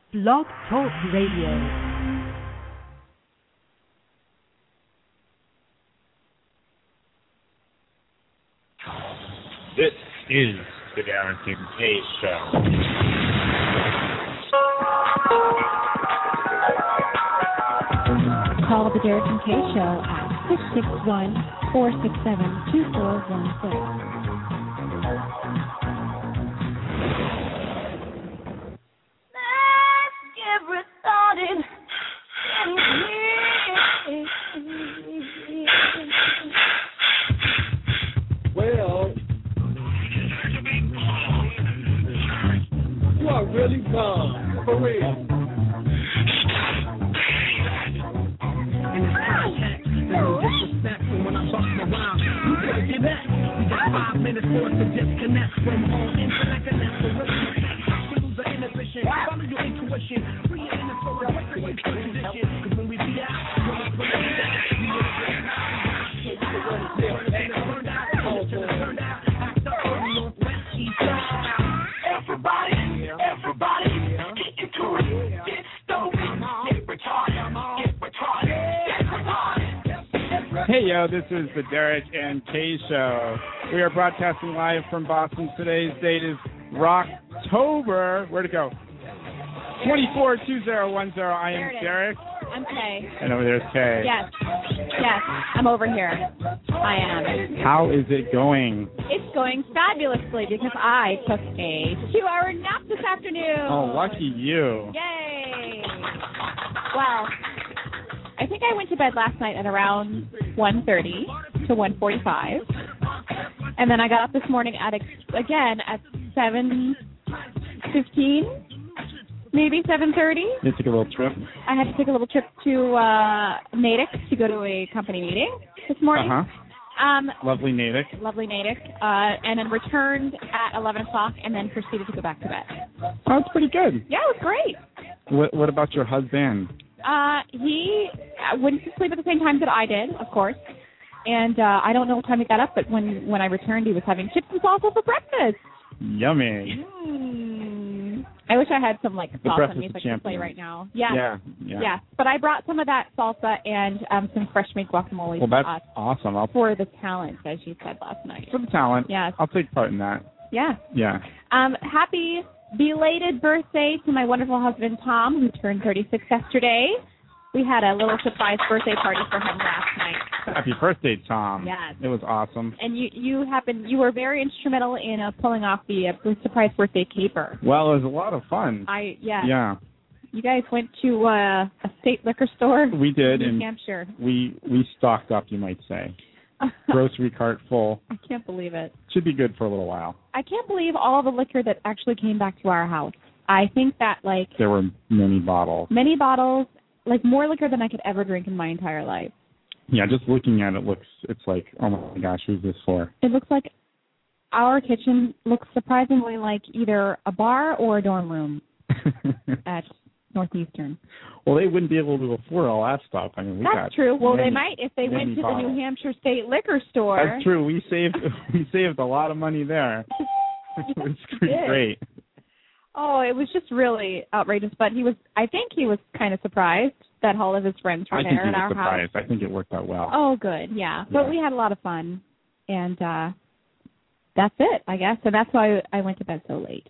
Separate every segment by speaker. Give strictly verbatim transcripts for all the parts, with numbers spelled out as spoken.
Speaker 1: Blog Talk Radio.
Speaker 2: This is the Darrington K Show.
Speaker 3: Call the Darrington K Show at six six one, four six seven, two four one six.
Speaker 4: Let's get started.
Speaker 5: Well, you are really gone, for real.
Speaker 6: In this context, there's disrespectful when I'm talking around. You better get back. We got five minutes for us to disconnect from all intellect and that's the real obstacles of inhibition. Follow your intuition. Free your inner soul. What's the way to condition? Because when we be out, we're going to believe that. We know the real power. So we can run it there. And it turned out. Until it turned out. Act up on the northwest east side. Everybody, everybody, get into it. Get stoked. Get retarded. Get retarded. Get retarded.
Speaker 7: Hey, yo, this is the Derek and Kay Show. We are broadcasting live from Boston. Today's date is Rocktober. Where'd it go? twenty-four two zero one zero. I am Derek.
Speaker 3: I'm Kay.
Speaker 7: And over there's Kay.
Speaker 3: Yes. Yes. I'm over here. I am.
Speaker 7: How is it going?
Speaker 3: It's going fabulously because I took a two-hour nap this afternoon.
Speaker 7: Oh, lucky you.
Speaker 3: Yay. Well, I think I went to bed last night at around one thirty to one forty-five. And then I got up this morning at, again, at seven fifteen. Maybe seven thirty.
Speaker 7: You took a little trip?
Speaker 3: I had to take a little trip to uh, Natick to go to a company meeting this morning.
Speaker 7: Uh-huh.
Speaker 3: Um,
Speaker 7: lovely Natick.
Speaker 3: Lovely Natick. Uh, and then returned at eleven o'clock and then proceeded to go back to bed.
Speaker 7: Oh, that's pretty good.
Speaker 3: Yeah, it was great.
Speaker 7: What, what about your husband?
Speaker 3: Uh, he went to sleep at the same time that I did, of course. And uh, I don't know what time he got up, but when, when I returned, he was having chips and salsa for breakfast.
Speaker 7: Yummy.
Speaker 3: Mm. I wish I had some like
Speaker 7: The
Speaker 3: salsa music to play right now. Yeah.
Speaker 7: Yeah, yeah.
Speaker 3: Yeah. But I brought some of that salsa and um, some fresh made guacamole
Speaker 7: Well,
Speaker 3: for
Speaker 7: that's
Speaker 3: us
Speaker 7: awesome. I'll,
Speaker 3: for the talent, as you said last night.
Speaker 7: for the talent.
Speaker 3: Yes.
Speaker 7: I'll take part in that.
Speaker 3: Yeah.
Speaker 7: Yeah.
Speaker 3: Um, happy belated birthday to my wonderful husband Tom, who turned thirty-six yesterday. We had a little surprise birthday party for him last night.
Speaker 7: Happy birthday, Tom.
Speaker 3: Yes.
Speaker 7: It was awesome.
Speaker 3: And you you happened you were very instrumental in uh, pulling off the uh, surprise birthday caper.
Speaker 7: Well, it was a lot of fun.
Speaker 3: I yeah.
Speaker 7: Yeah.
Speaker 3: You guys went to uh, a state liquor store.
Speaker 7: We did,
Speaker 3: in
Speaker 7: and
Speaker 3: New Hampshire.
Speaker 7: we we stocked up, you might say. Grocery cart full.
Speaker 3: I can't believe it.
Speaker 7: Should be good for a little while.
Speaker 3: I can't believe all the liquor that actually came back to our house. I think that like
Speaker 7: There were many bottles.
Speaker 3: many bottles, like more liquor than I could ever drink in my entire life.
Speaker 7: Yeah, just looking at it looks, it's like, oh my gosh, who's this for?
Speaker 3: It looks like our kitchen looks surprisingly like either a bar or a dorm room at Northeastern.
Speaker 7: Well, they wouldn't be able to afford all that stuff. I mean, we
Speaker 3: That's
Speaker 7: got
Speaker 3: true. Well,
Speaker 7: many,
Speaker 3: they might if they went
Speaker 7: many
Speaker 3: to
Speaker 7: bottles.
Speaker 3: the New Hampshire State Liquor Store.
Speaker 7: That's true. We saved we saved a lot of money there. It was
Speaker 3: did.
Speaker 7: great.
Speaker 3: Oh, it was just really outrageous. But he was, I think he was kind of surprised that all of his friends were
Speaker 7: I
Speaker 3: there
Speaker 7: think he
Speaker 3: at
Speaker 7: was
Speaker 3: our
Speaker 7: surprised.
Speaker 3: house.
Speaker 7: I think it worked out well.
Speaker 3: Oh, good, yeah. But
Speaker 7: Yeah.
Speaker 3: we had a lot of fun, and uh, that's it, I guess. So that's why I went to bed so late.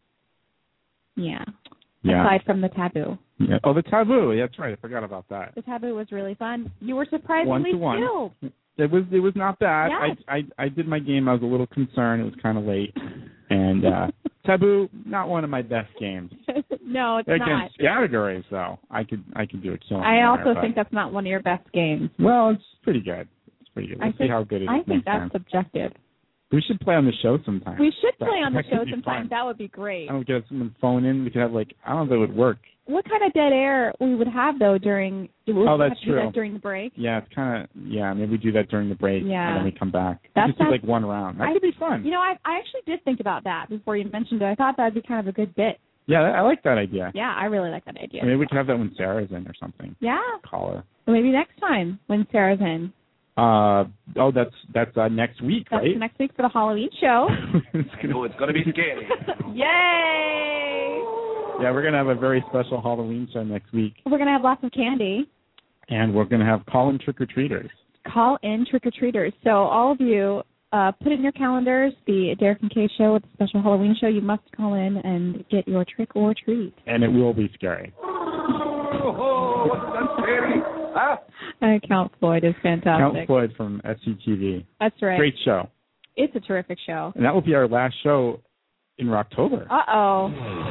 Speaker 3: Yeah.
Speaker 7: Yeah.
Speaker 3: Aside from the taboo.
Speaker 7: Yeah. Oh, the taboo. That's right. I forgot about that.
Speaker 3: The taboo was really fun. You were surprisingly
Speaker 7: One to
Speaker 3: skilled.
Speaker 7: one. It was it was not bad.
Speaker 3: Yes.
Speaker 7: I, I I did my game. I was a little concerned. It was kind of late. And uh, taboo, not one of my best games.
Speaker 3: No, it's not.
Speaker 7: Against categories, though, I could I could do a killing.
Speaker 3: I
Speaker 7: there,
Speaker 3: also
Speaker 7: but-
Speaker 3: think that's not one of your best games.
Speaker 7: Well, it's pretty good. It's pretty good. We'll
Speaker 3: I
Speaker 7: see
Speaker 3: think,
Speaker 7: how good it is
Speaker 3: I think
Speaker 7: next
Speaker 3: that's
Speaker 7: time.
Speaker 3: subjective.
Speaker 7: We should play on the show sometime.
Speaker 3: We should
Speaker 7: That-
Speaker 3: play on the
Speaker 7: that could
Speaker 3: show
Speaker 7: be
Speaker 3: sometime.
Speaker 7: fun.
Speaker 3: That would be great.
Speaker 7: I don't get someone phone in. We could have like I don't know if it would work.
Speaker 3: What kind of dead air we would have though during? Would we
Speaker 7: Oh, that's
Speaker 3: have to do
Speaker 7: true.
Speaker 3: that during the break.
Speaker 7: Yeah, it's kind of yeah. Maybe we do that during the break.
Speaker 3: Yeah.
Speaker 7: And then we come back.
Speaker 3: That's-
Speaker 7: just do
Speaker 3: that's-
Speaker 7: like one round. That
Speaker 3: I-
Speaker 7: could be fun.
Speaker 3: You know, I I actually did think about that before you mentioned it. I thought that'd be kind of a good bit.
Speaker 7: Yeah, I like that idea.
Speaker 3: Yeah, I really like that idea.
Speaker 7: Maybe we could have that when Sarah's in or something.
Speaker 3: Yeah,
Speaker 7: Call her.
Speaker 3: maybe next time when Sarah's in.
Speaker 7: Uh oh, that's that's uh, next week,
Speaker 3: That's
Speaker 7: right?
Speaker 3: next week for the Halloween show.
Speaker 7: It's
Speaker 2: I know it's going to be scary.
Speaker 3: Yay!
Speaker 7: Yeah, we're going to have a very special Halloween show next week.
Speaker 3: We're going to have lots of candy.
Speaker 7: And we're going to have call-in trick-or-treaters.
Speaker 3: Call-in trick-or-treaters. So all of you, uh, put it in your calendars, the Derek and Kay show with the special Halloween show. You must call in and get your trick or treat.
Speaker 7: And it will be scary.
Speaker 5: Oh, what's that scary? Huh?
Speaker 3: And Count Floyd is fantastic.
Speaker 7: Count Floyd from S C T V.
Speaker 3: That's right.
Speaker 7: Great show.
Speaker 3: It's a terrific show.
Speaker 7: And that will be our last show in Rocktober.
Speaker 3: Uh-oh.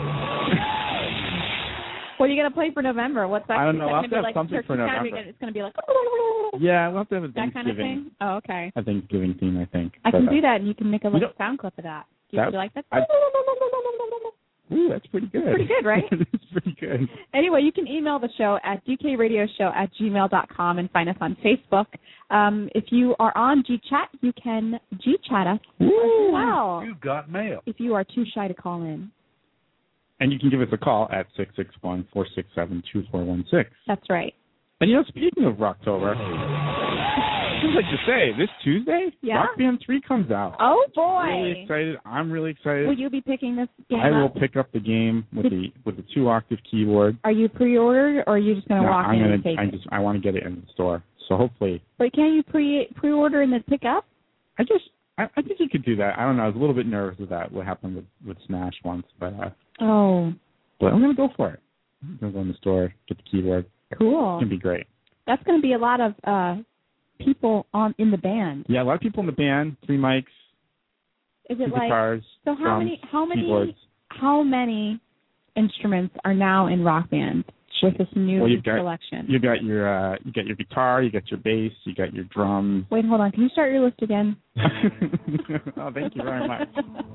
Speaker 3: What are you going to play for November? What's that?
Speaker 7: I don't know. I'll have to have
Speaker 3: like
Speaker 7: something for November.
Speaker 3: Gonna, it's going to be like...
Speaker 7: Yeah, we'll have to have a
Speaker 3: that kind of
Speaker 7: Thanksgiving.
Speaker 3: thing? Oh, okay.
Speaker 7: A Thanksgiving theme, I think.
Speaker 3: I can
Speaker 7: but,
Speaker 3: do that, and you can make a little
Speaker 7: know,
Speaker 3: sound clip of that. Do you,
Speaker 7: that,
Speaker 3: do you like that?
Speaker 7: I, ooh, that's pretty good.
Speaker 3: Pretty good, right?
Speaker 7: It's pretty good.
Speaker 3: Anyway, you can email the show at d k radio show at gmail dot com and find us on Facebook. Um, if you are on G-Chat, you can G-Chat us
Speaker 7: Ooh,
Speaker 3: as well.
Speaker 5: You got mail.
Speaker 3: If you are too shy to call in.
Speaker 7: And you can give us a call at six six one, four six seven, two four one six.
Speaker 3: That's right.
Speaker 7: And, you know, speaking of Rocktober, I just like to say, this Tuesday,
Speaker 3: Yeah?
Speaker 7: Rock Band three comes out.
Speaker 3: Oh, boy.
Speaker 7: Really excited. I'm really excited.
Speaker 3: Will you be picking this game
Speaker 7: I will
Speaker 3: up?
Speaker 7: pick up the game with the with the two-octave keyboard.
Speaker 3: Are you pre-ordered, or are you just going to
Speaker 7: No,
Speaker 3: walk
Speaker 7: I'm
Speaker 3: in
Speaker 7: gonna,
Speaker 3: and take
Speaker 7: I
Speaker 3: it?
Speaker 7: just I want to get it in the store. So hopefully,
Speaker 3: But can't you pre pre-order and then pick up?
Speaker 7: I just I, I think you could do that. I don't know. I was a little bit nervous with that. What happened with, with Smash once, but uh,
Speaker 3: Oh,
Speaker 7: but I'm gonna go for it. I'm gonna go in the store, get the keyboard. It's
Speaker 3: cool.
Speaker 7: gonna be great.
Speaker 3: That's going to be a lot of uh, people on in the band.
Speaker 7: Yeah, a lot of people in the band. Three mics,
Speaker 3: Is
Speaker 7: two
Speaker 3: it like
Speaker 7: guitars,
Speaker 3: so? How
Speaker 7: drums,
Speaker 3: many? How many?
Speaker 7: keyboards.
Speaker 3: How many instruments are now in Rock Band with this new
Speaker 7: Well, you've got-
Speaker 3: selection?
Speaker 7: You got your uh, you got your guitar, you got your bass, you got your drums.
Speaker 3: Wait, hold on. Can you start your list again?
Speaker 7: Oh, thank you very much.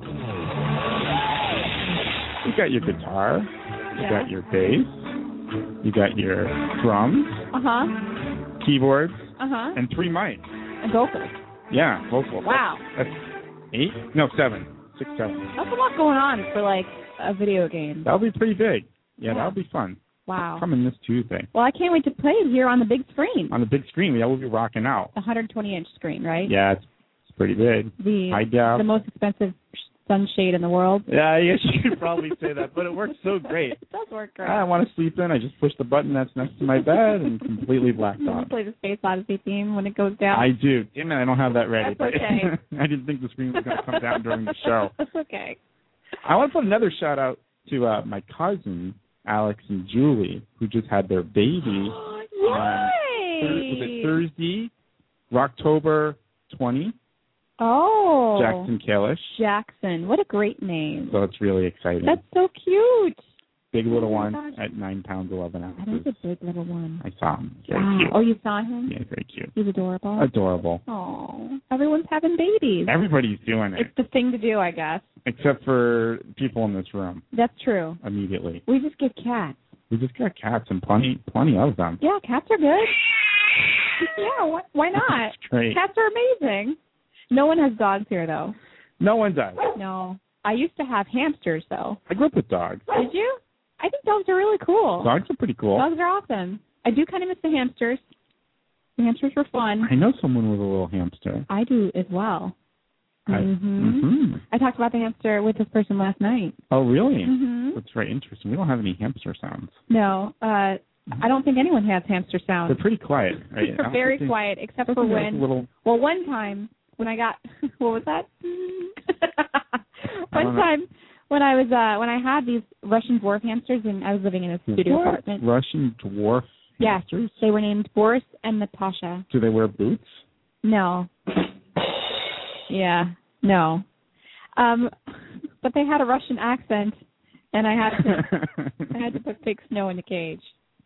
Speaker 7: You got your guitar, you
Speaker 3: Yeah.
Speaker 7: got your bass, you got your drums,
Speaker 3: Uh huh.
Speaker 7: keyboards,
Speaker 3: Uh huh.
Speaker 7: and three mics.
Speaker 3: And vocals.
Speaker 7: Yeah, vocals.
Speaker 3: Wow.
Speaker 7: That's eight? No, seven. Six, seven.
Speaker 3: That's a lot going on for like a video game.
Speaker 7: That'll be pretty big. Yeah,
Speaker 3: Yeah.
Speaker 7: that'll be fun.
Speaker 3: Wow.
Speaker 7: Coming this Tuesday.
Speaker 3: Well, I can't wait to play it here on the big screen.
Speaker 7: On the big screen, yeah, we'll be rocking out.
Speaker 3: The one hundred twenty inch screen, right?
Speaker 7: Yeah, it's, it's pretty big.
Speaker 3: The
Speaker 7: High def.
Speaker 3: the most expensive sunshade in the world.
Speaker 7: Yeah, I guess you could probably say that, but it works so great.
Speaker 3: It does work great.
Speaker 7: I want to sleep in. I just push the button that's next to my bed and completely blacked
Speaker 3: You
Speaker 7: out.
Speaker 3: play the Space Odyssey theme when it goes down.
Speaker 7: I do. Damn it, I don't have that ready.
Speaker 3: That's okay.
Speaker 7: I didn't think the screen was going to come down during the show.
Speaker 3: That's okay.
Speaker 7: I want to put another shout out to uh, my cousin, Alex and Julie, who just had their baby on
Speaker 3: Yay!
Speaker 7: Thur- was it Thursday, Rocktober twentieth,
Speaker 3: Oh.
Speaker 7: Jackson Kalish.
Speaker 3: Jackson. What a great name.
Speaker 7: So it's really exciting.
Speaker 3: That's so cute.
Speaker 7: Big little
Speaker 3: Oh my
Speaker 7: one
Speaker 3: gosh.
Speaker 7: at nine pounds, eleven
Speaker 3: That
Speaker 7: ounces.
Speaker 3: is a big little one.
Speaker 7: I saw him. Very
Speaker 3: Wow.
Speaker 7: cute.
Speaker 3: Oh, you saw him?
Speaker 7: Yeah, very cute.
Speaker 3: He's adorable.
Speaker 7: Adorable.
Speaker 3: Oh, everyone's having babies.
Speaker 7: Everybody's doing it,
Speaker 3: It's the thing to do, I guess.
Speaker 7: except for people in this room
Speaker 3: That's true.
Speaker 7: immediately.
Speaker 3: We just get cats.
Speaker 7: We just got cats and plenty, plenty of them.
Speaker 3: Yeah, cats are good. Yeah, why, why not?
Speaker 7: That's great.
Speaker 3: Cats are amazing. No one has dogs here, though.
Speaker 7: No one does.
Speaker 3: No. I used to have hamsters, though.
Speaker 7: I grew up with dogs.
Speaker 3: Did you? I think dogs are really cool.
Speaker 7: Dogs are pretty cool.
Speaker 3: Dogs are awesome. I do kind of miss the hamsters. The hamsters were fun.
Speaker 7: I know someone with a little hamster.
Speaker 3: I do as well.
Speaker 7: I,
Speaker 3: Mhm.
Speaker 7: mhm.
Speaker 3: I talked about the hamster with this person last night.
Speaker 7: Oh, really?
Speaker 3: Mhm.
Speaker 7: That's very interesting. We don't have any hamster sounds.
Speaker 3: No, uh, I don't think anyone has hamster sounds.
Speaker 7: They're pretty quiet. Right? I
Speaker 3: They're
Speaker 7: don't
Speaker 3: very
Speaker 7: think they-
Speaker 3: quiet, except
Speaker 7: I
Speaker 3: for
Speaker 7: think they're
Speaker 3: when.
Speaker 7: little.
Speaker 3: Well, one time when I got what was that? one
Speaker 7: don't know.
Speaker 3: time when I was uh when I had these Russian dwarf hamsters and I was living in a studio
Speaker 7: What?
Speaker 3: apartment.
Speaker 7: Russian dwarf
Speaker 3: Yeah,
Speaker 7: hamsters?
Speaker 3: they were named Boris and Natasha.
Speaker 7: Do they wear boots?
Speaker 3: No. Yeah, no. Um, but they had a Russian accent, and I had to I had to put fake snow in the cage.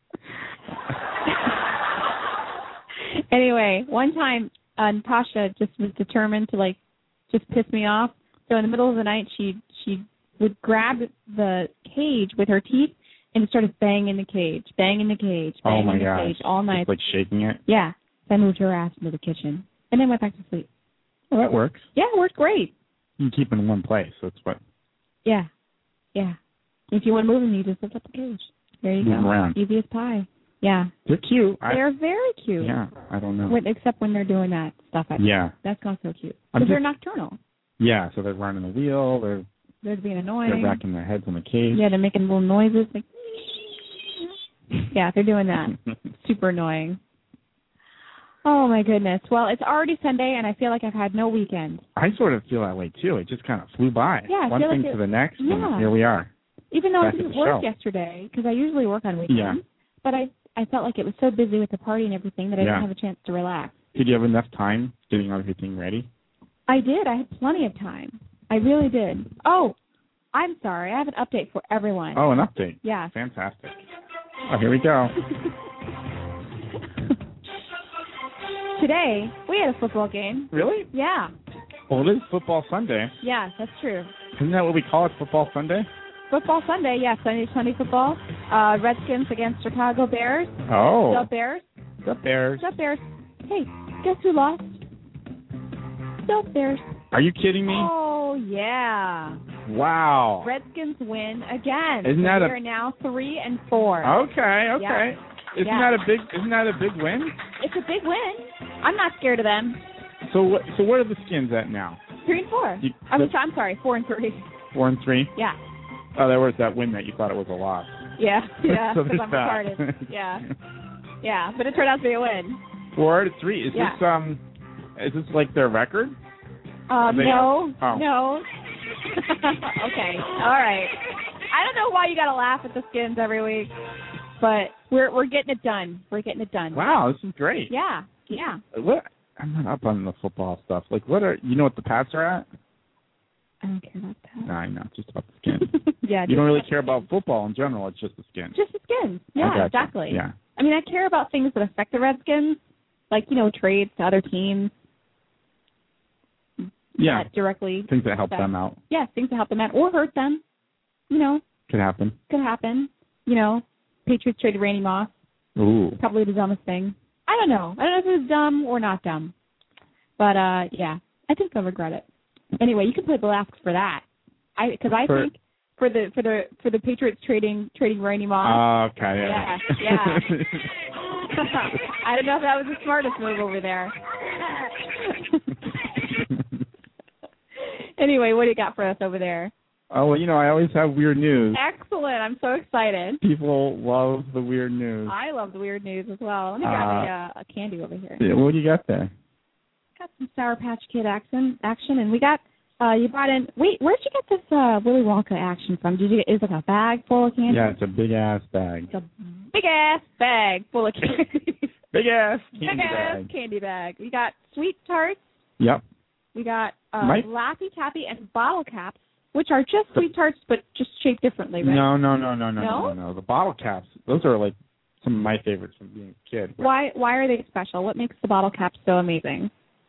Speaker 3: Anyway, one time uh, Natasha just was determined to like just piss me off. So in the middle of the night, she she would grab the cage with her teeth and started banging the cage, banging the cage,
Speaker 7: Oh
Speaker 3: banging
Speaker 7: my
Speaker 3: the
Speaker 7: gosh.
Speaker 3: cage all night.
Speaker 7: Just like shaking it?
Speaker 3: Yeah. Then moved her ass into the kitchen and then went back to sleep.
Speaker 7: Well, that works.
Speaker 3: Yeah, it worked great.
Speaker 7: You can keep them in one place. That's what.
Speaker 3: Yeah, yeah. If you want to move them, you just lift up the cage. There you
Speaker 7: Move
Speaker 3: go.
Speaker 7: them around.
Speaker 3: Easy as pie. Yeah.
Speaker 7: They're cute. I,
Speaker 3: They're very cute.
Speaker 7: yeah, I don't know.
Speaker 3: When, except when they're doing that stuff. At
Speaker 7: Yeah.
Speaker 3: That's not so cute.
Speaker 7: I'm
Speaker 3: Because they're
Speaker 7: just-
Speaker 3: nocturnal.
Speaker 7: Yeah, so they're running the wheel. They're
Speaker 3: They're being annoying.
Speaker 7: They're racking their heads on the cage.
Speaker 3: Yeah, they're making little noises. Like, yeah, they're doing that. Super annoying. Oh, my goodness. Well, it's already Sunday, and I feel like I've had no weekend.
Speaker 7: I sort of feel that way, too. It just kind of flew by.
Speaker 3: Yeah, I
Speaker 7: One
Speaker 3: feel
Speaker 7: thing
Speaker 3: like
Speaker 7: to
Speaker 3: it,
Speaker 7: the next,
Speaker 3: yeah.
Speaker 7: and here we are.
Speaker 3: Even though
Speaker 7: Back
Speaker 3: I
Speaker 7: at
Speaker 3: didn't
Speaker 7: the
Speaker 3: work
Speaker 7: show.
Speaker 3: yesterday, because I usually work on weekends.
Speaker 7: Yeah.
Speaker 3: But I, I felt like it was so busy with the party and everything that I
Speaker 7: Yeah.
Speaker 3: didn't have a chance to relax.
Speaker 7: Did you have enough time getting everything ready?
Speaker 3: I did. I had plenty of time. I really did. Oh, I'm sorry. I have an update for everyone.
Speaker 7: Oh, an update.
Speaker 3: Yeah.
Speaker 7: Fantastic. Oh, here we go.
Speaker 3: Today, we had a football game.
Speaker 7: Really?
Speaker 3: Yeah.
Speaker 7: Well, it is Football Sunday.
Speaker 3: Yeah, that's true.
Speaker 7: Isn't that what we call it, Football Sunday?
Speaker 3: Football Sunday, yeah, Sunday Sunday football. Uh, Redskins against Chicago Bears.
Speaker 7: Oh.
Speaker 3: The Bears.
Speaker 7: The Bears.
Speaker 3: The Bears. Hey, guess who lost? The Bears.
Speaker 7: Are you kidding me?
Speaker 3: Oh, yeah.
Speaker 7: Wow.
Speaker 3: Redskins win again.
Speaker 7: Isn't
Speaker 3: so
Speaker 7: that
Speaker 3: we
Speaker 7: a-
Speaker 3: are now three and four.
Speaker 7: Okay, okay. Isn't
Speaker 3: Yeah.
Speaker 7: that a big? Isn't that a big win?
Speaker 3: It's a big win. I'm not scared of them.
Speaker 7: So what? So where are the Skins at now?
Speaker 3: Three and four.
Speaker 7: You-
Speaker 3: I mean, I'm sorry, four and three.
Speaker 7: Four and three.
Speaker 3: Yeah.
Speaker 7: Oh, there was that win that you thought it was a loss.
Speaker 3: Yeah, yeah,
Speaker 7: So
Speaker 3: because
Speaker 7: there's
Speaker 3: I'm
Speaker 7: that.
Speaker 3: retarded. Yeah. Yeah, but it turned out to be a win.
Speaker 7: Four to three. Is
Speaker 3: Yeah.
Speaker 7: this um? Is this like their record?
Speaker 3: Um,
Speaker 7: They-
Speaker 3: no,
Speaker 7: oh.
Speaker 3: no. Okay, all right. I don't know why you got to laugh at the Skins every week, but we're we're getting it done. We're getting it done.
Speaker 7: Wow, this is great.
Speaker 3: Yeah, yeah.
Speaker 7: What? I'm not up on the football stuff. Like, what are you know what the Pats are at?
Speaker 3: I don't care about that.
Speaker 7: No, I know, just about the Skins.
Speaker 3: Yeah.
Speaker 7: You don't
Speaker 3: just-
Speaker 7: really care about football in general. It's just the Skins.
Speaker 3: Just the Skins.
Speaker 7: I
Speaker 3: Yeah,
Speaker 7: gotcha.
Speaker 3: exactly.
Speaker 7: Yeah.
Speaker 3: I mean, I care about things that affect the Redskins, like, you know, trades to other teams.
Speaker 7: Yeah.
Speaker 3: That directly.
Speaker 7: Things that help
Speaker 3: affect-
Speaker 7: them out
Speaker 3: Yeah, things that help them out or hurt them. You know,
Speaker 7: could happen.
Speaker 3: could happen. You know, Patriots traded Randy Moss.
Speaker 7: Ooh.
Speaker 3: Probably the dumbest thing. I don't know. I don't know if it was dumb or not dumb. But, uh, yeah, I think they'll regret it. Anyway, you can play the laughs for that. I Because I
Speaker 7: For-
Speaker 3: think for the for the for the Patriots trading trading Randy Moss.
Speaker 7: Oh, okay. Yeah.
Speaker 3: Yeah, I don't know if that was the smartest move over there. Anyway, what do you got for us over there?
Speaker 7: Oh, well, you know, I always have weird news.
Speaker 3: Excellent. I'm so excited.
Speaker 7: People love the weird news.
Speaker 3: I love the weird news as well. Let me grab
Speaker 7: Uh,
Speaker 3: a, uh, a candy over here.
Speaker 7: Yeah, what do you got there?
Speaker 3: Got some Sour Patch Kid action, action, and we got, uh, you brought in, wait, where'd you get this uh, Willy Wonka action from? Did you get, is it like a bag full of candy?
Speaker 7: Yeah, it's a big-ass bag.
Speaker 3: It's a big-ass bag full of candy.
Speaker 7: Big-ass candy
Speaker 3: Big-ass
Speaker 7: bag.
Speaker 3: candy bag. We got Sweet Tarts.
Speaker 7: Yep.
Speaker 3: We got uh,
Speaker 7: Mike?
Speaker 3: Laffy Taffy and Bottle Caps, which are just Sweet Tarts but just shaped differently, right?
Speaker 7: No, no, no, no, no,
Speaker 3: No?
Speaker 7: no, no. The bottle caps, those are like some of my favorites from being a kid.
Speaker 3: Why Why are they special? What makes the bottle caps so amazing?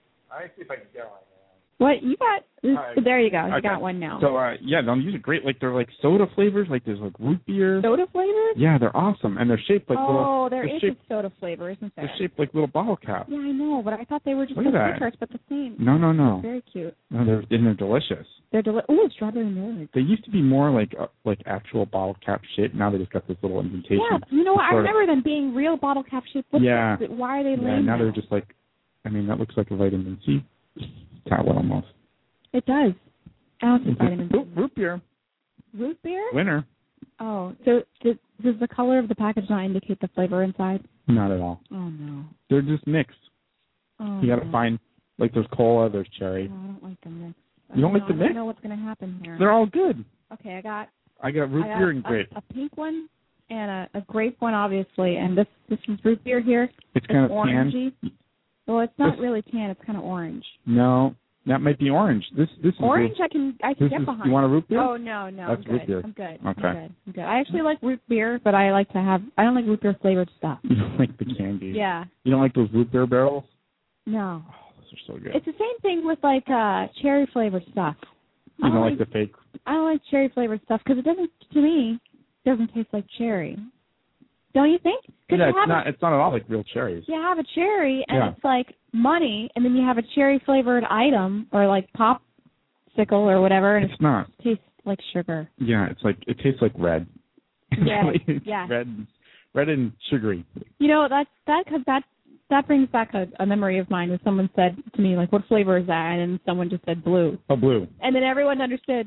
Speaker 7: I see if I can get one.
Speaker 3: What you got?
Speaker 7: right.
Speaker 3: There you go. You
Speaker 7: Okay.
Speaker 3: got one now.
Speaker 7: So, uh, yeah, no, these are great. Like, they're like soda flavors. Like, there's like root beer.
Speaker 3: Soda flavors?
Speaker 7: Yeah, they're awesome. And they're shaped like
Speaker 3: oh,
Speaker 7: little.
Speaker 3: there
Speaker 7: they're
Speaker 3: is
Speaker 7: shaped,
Speaker 3: a soda flavor, isn't there?
Speaker 7: They're shaped like little bottle caps.
Speaker 3: Yeah, I know, but I thought they were just
Speaker 7: Look
Speaker 3: like
Speaker 7: at that.
Speaker 3: Sweet Tarts, but the same.
Speaker 7: No, no, no.
Speaker 3: Very cute.
Speaker 7: No, they're and they're delicious.
Speaker 3: They're deli- Ooh, strawberry milk.
Speaker 7: They used to be more like uh, like actual bottle cap shape. Now they just got this little indentation.
Speaker 3: Yeah, you know what? I
Speaker 7: Sort of-
Speaker 3: remember them being real bottle cap shaped. What's
Speaker 7: Yeah.
Speaker 3: the- Why are they
Speaker 7: Yeah,
Speaker 3: lame
Speaker 7: now
Speaker 3: now?
Speaker 7: they're just like, I mean, that looks like a vitamin C tablet almost.
Speaker 3: It does. I don't think vitamin C.
Speaker 7: Root, root beer
Speaker 3: Root beer?
Speaker 7: winner.
Speaker 3: Oh, so does, does the color of the package not indicate the flavor inside?
Speaker 7: Not at all.
Speaker 3: Oh, no.
Speaker 7: They're just mixed.
Speaker 3: Oh,
Speaker 7: You got to
Speaker 3: no.
Speaker 7: find like there's cola, there's cherry.
Speaker 3: No, I don't like the mix.
Speaker 7: You don't
Speaker 3: I
Speaker 7: like the
Speaker 3: know-
Speaker 7: mix?
Speaker 3: I don't know what's going to happen here.
Speaker 7: They're all good.
Speaker 3: Okay, I got
Speaker 7: I got root
Speaker 3: I got
Speaker 7: beer and
Speaker 3: a,
Speaker 7: grape.
Speaker 3: a pink one and a, a grape one, obviously, and this this is root beer here.
Speaker 7: It's kind of tan.
Speaker 3: orangey. Well, it's not
Speaker 7: This-
Speaker 3: really tan. It's kind of orange.
Speaker 7: No, that might be orange. This this is
Speaker 3: Orange,
Speaker 7: root-
Speaker 3: I can I can
Speaker 7: This
Speaker 3: get
Speaker 7: is,
Speaker 3: behind.
Speaker 7: you want a root beer?
Speaker 3: Oh no, no,
Speaker 7: That's
Speaker 3: I'm
Speaker 7: root
Speaker 3: good.
Speaker 7: beer.
Speaker 3: I'm good.
Speaker 7: Okay.
Speaker 3: I'm good. I'm good. I actually like root beer, but I like to have. I don't like root beer flavored stuff.
Speaker 7: You don't like the candy.
Speaker 3: Yeah.
Speaker 7: You don't like those root beer barrels?
Speaker 3: No.
Speaker 7: Oh, those are so good.
Speaker 3: It's the same thing with like uh cherry flavored stuff.
Speaker 7: You don't like the fake?
Speaker 3: I don't like cherry flavored stuff because it doesn't, to me, doesn't taste like cherry. Don't you think? Because
Speaker 7: Yeah,
Speaker 3: you
Speaker 7: it's
Speaker 3: have
Speaker 7: not.
Speaker 3: a,
Speaker 7: It's not at all like real cherries.
Speaker 3: you have a cherry and
Speaker 7: Yeah.
Speaker 3: it's like money, and then you have a cherry flavored item or like popsicle or whatever, and
Speaker 7: It's not.
Speaker 3: it tastes like sugar.
Speaker 7: Yeah, it's like it tastes like red.
Speaker 3: Yeah,
Speaker 7: It's
Speaker 3: yeah.
Speaker 7: Red, red and sugary.
Speaker 3: You know, that's that cause that that brings back a, a memory of mine when someone said to me like, "What flavor is that?" And then someone just said blue,
Speaker 7: Oh, blue.
Speaker 3: and then everyone understood.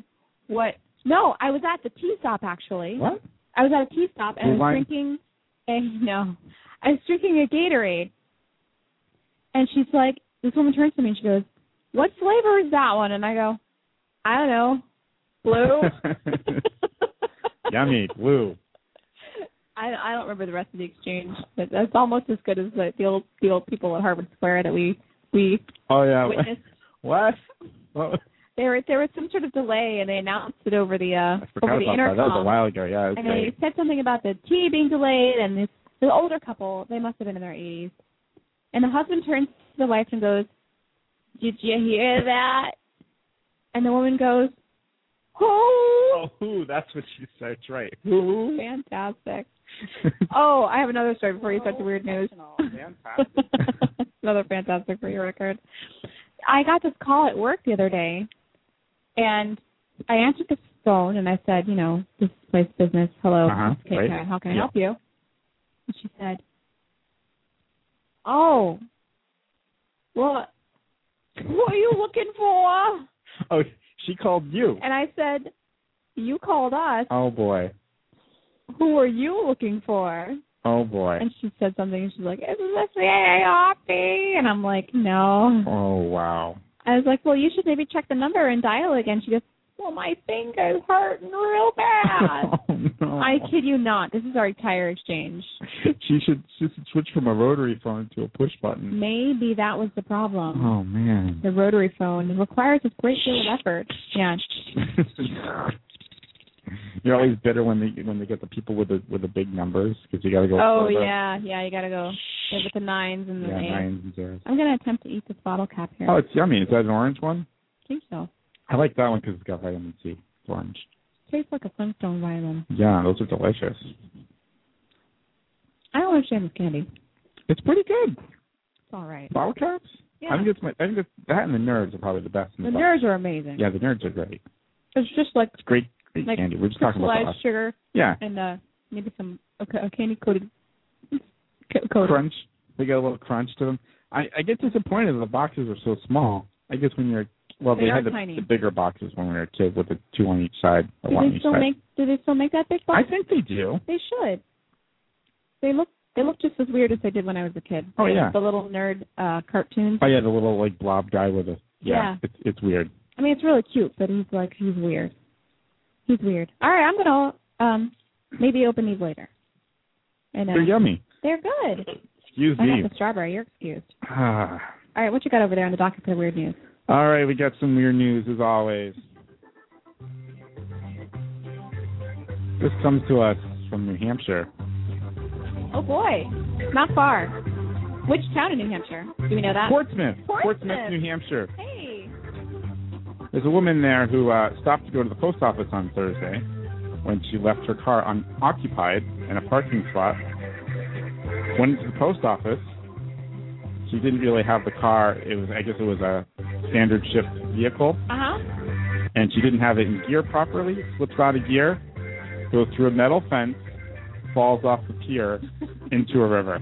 Speaker 3: What? No, I was at the tea stop, actually.
Speaker 7: What?
Speaker 3: I was at a tea stop, and
Speaker 7: Blue
Speaker 3: I was
Speaker 7: line?
Speaker 3: drinking a, no, I was drinking a Gatorade. And she's like, this woman turns to me and she goes, what flavor is that one? And I go, I don't know, blue.
Speaker 7: Yummy, blue.
Speaker 3: I, I don't remember the rest of the exchange, but that's almost as good as the, the old the old people at Harvard Square that we we
Speaker 7: Oh yeah.
Speaker 3: witnessed.
Speaker 7: What? What?
Speaker 3: There was there was some sort of delay, and they announced it over the uh,
Speaker 7: I forgot
Speaker 3: over the
Speaker 7: about
Speaker 3: intercom.
Speaker 7: that. That was a while ago. Yeah.
Speaker 3: And they said something about the tea being delayed, and this the older couple, they must have been in their eighties. And the husband turns to the wife and goes, did you hear that? And the woman goes, who?
Speaker 7: Oh, who? That's what she said. That's right. Who?
Speaker 3: Fantastic. Oh, I have another story before you start the weird news.
Speaker 7: Fantastic.
Speaker 3: Another fantastic for your record. I got this call at work the other day, and I answered the phone, and I said, you know, this place business, hello,
Speaker 7: Uh-huh,
Speaker 3: okay,
Speaker 7: right.
Speaker 3: can I- how can I
Speaker 7: Yeah.
Speaker 3: help you? And she said, oh, what? What are you looking for?
Speaker 7: Oh, she called you.
Speaker 3: And I said, you called us.
Speaker 7: Oh boy.
Speaker 3: Who are you looking for?
Speaker 7: Oh boy.
Speaker 3: And she said something, and she's like, is this the A A R P? And I'm like, no.
Speaker 7: Oh wow.
Speaker 3: I was like, well, you should maybe check the number and dial again. She goes, well, my finger's hurting real bad.
Speaker 7: Oh no.
Speaker 3: I kid you not. This is our tire exchange.
Speaker 7: She should she should switch from a rotary phone to a push button.
Speaker 3: Maybe that was the problem.
Speaker 7: Oh man.
Speaker 3: The rotary phone. It requires a great deal of effort. Yeah.
Speaker 7: You're always bitter when they when they get the people with the with the big numbers because you got to go.
Speaker 3: Oh,
Speaker 7: further.
Speaker 3: yeah. Yeah, you got to go with the nines and the
Speaker 7: Yeah,
Speaker 3: eights.
Speaker 7: nines and zeros.
Speaker 3: I'm going to attempt to eat this bottle cap here.
Speaker 7: Oh, it's yummy. Is that an orange one?
Speaker 3: I think so.
Speaker 7: I like that one because it's got vitamin C. It's orange.
Speaker 3: Tastes like a Flintstone vitamin.
Speaker 7: Yeah, those are delicious.
Speaker 3: I don't understand this candy.
Speaker 7: It's pretty good.
Speaker 3: It's all right.
Speaker 7: Bottle caps?
Speaker 3: Yeah.
Speaker 7: I think it's my. I think it's, that and the nerds are probably the best. In
Speaker 3: The
Speaker 7: the bottle.
Speaker 3: nerds are amazing.
Speaker 7: Yeah, the nerds are great.
Speaker 3: It's just like
Speaker 7: It's great, great
Speaker 3: like
Speaker 7: candy. We're just talking about
Speaker 3: crystallized
Speaker 7: that.
Speaker 3: sugar
Speaker 7: Yeah.
Speaker 3: and uh, maybe some a, a candy coated coated.
Speaker 7: Crunch. They got a little crunch to them. I, I get disappointed that the boxes are so small. I guess when you're well,
Speaker 3: They
Speaker 7: they,
Speaker 3: are
Speaker 7: had the,
Speaker 3: tiny.
Speaker 7: the bigger boxes when we were a kid with the two on each side, or
Speaker 3: Do
Speaker 7: one on
Speaker 3: they
Speaker 7: each
Speaker 3: still
Speaker 7: side.
Speaker 3: make? Do they still make that big box?
Speaker 7: I think they do.
Speaker 3: They should. They look. They look just as weird as they did when I was a kid.
Speaker 7: Oh,
Speaker 3: They-
Speaker 7: yeah.
Speaker 3: The little nerd uh, cartoons.
Speaker 7: Oh yeah, the little like blob guy with a yeah.
Speaker 3: Yeah.
Speaker 7: It's it's weird.
Speaker 3: I mean, it's really cute, but he's like he's weird. He's weird. All right, I'm gonna um maybe open these later. And uh,
Speaker 7: They're yummy.
Speaker 3: they're good.
Speaker 7: Excuse
Speaker 3: I
Speaker 7: me.
Speaker 3: got the strawberry. You're excused.
Speaker 7: Ah.
Speaker 3: All right, what you got over there on the docket for the weird news?
Speaker 7: All right, we got some weird news as always. This comes to us from New Hampshire.
Speaker 3: Oh boy, not far. Which town in New Hampshire? Do we know that?
Speaker 7: Portsmouth.
Speaker 3: Portsmouth.
Speaker 7: New Hampshire.
Speaker 3: Hey.
Speaker 7: There's a woman there who uh, stopped to go to the post office on Thursday when she left her car unoccupied in a parking spot. Went into the post office. She didn't really have the car. It was, I guess, it was a standard shift vehicle,
Speaker 3: Uh huh.
Speaker 7: and she didn't have it in gear properly. Slips out of gear, goes through a metal fence, falls off the pier into a river.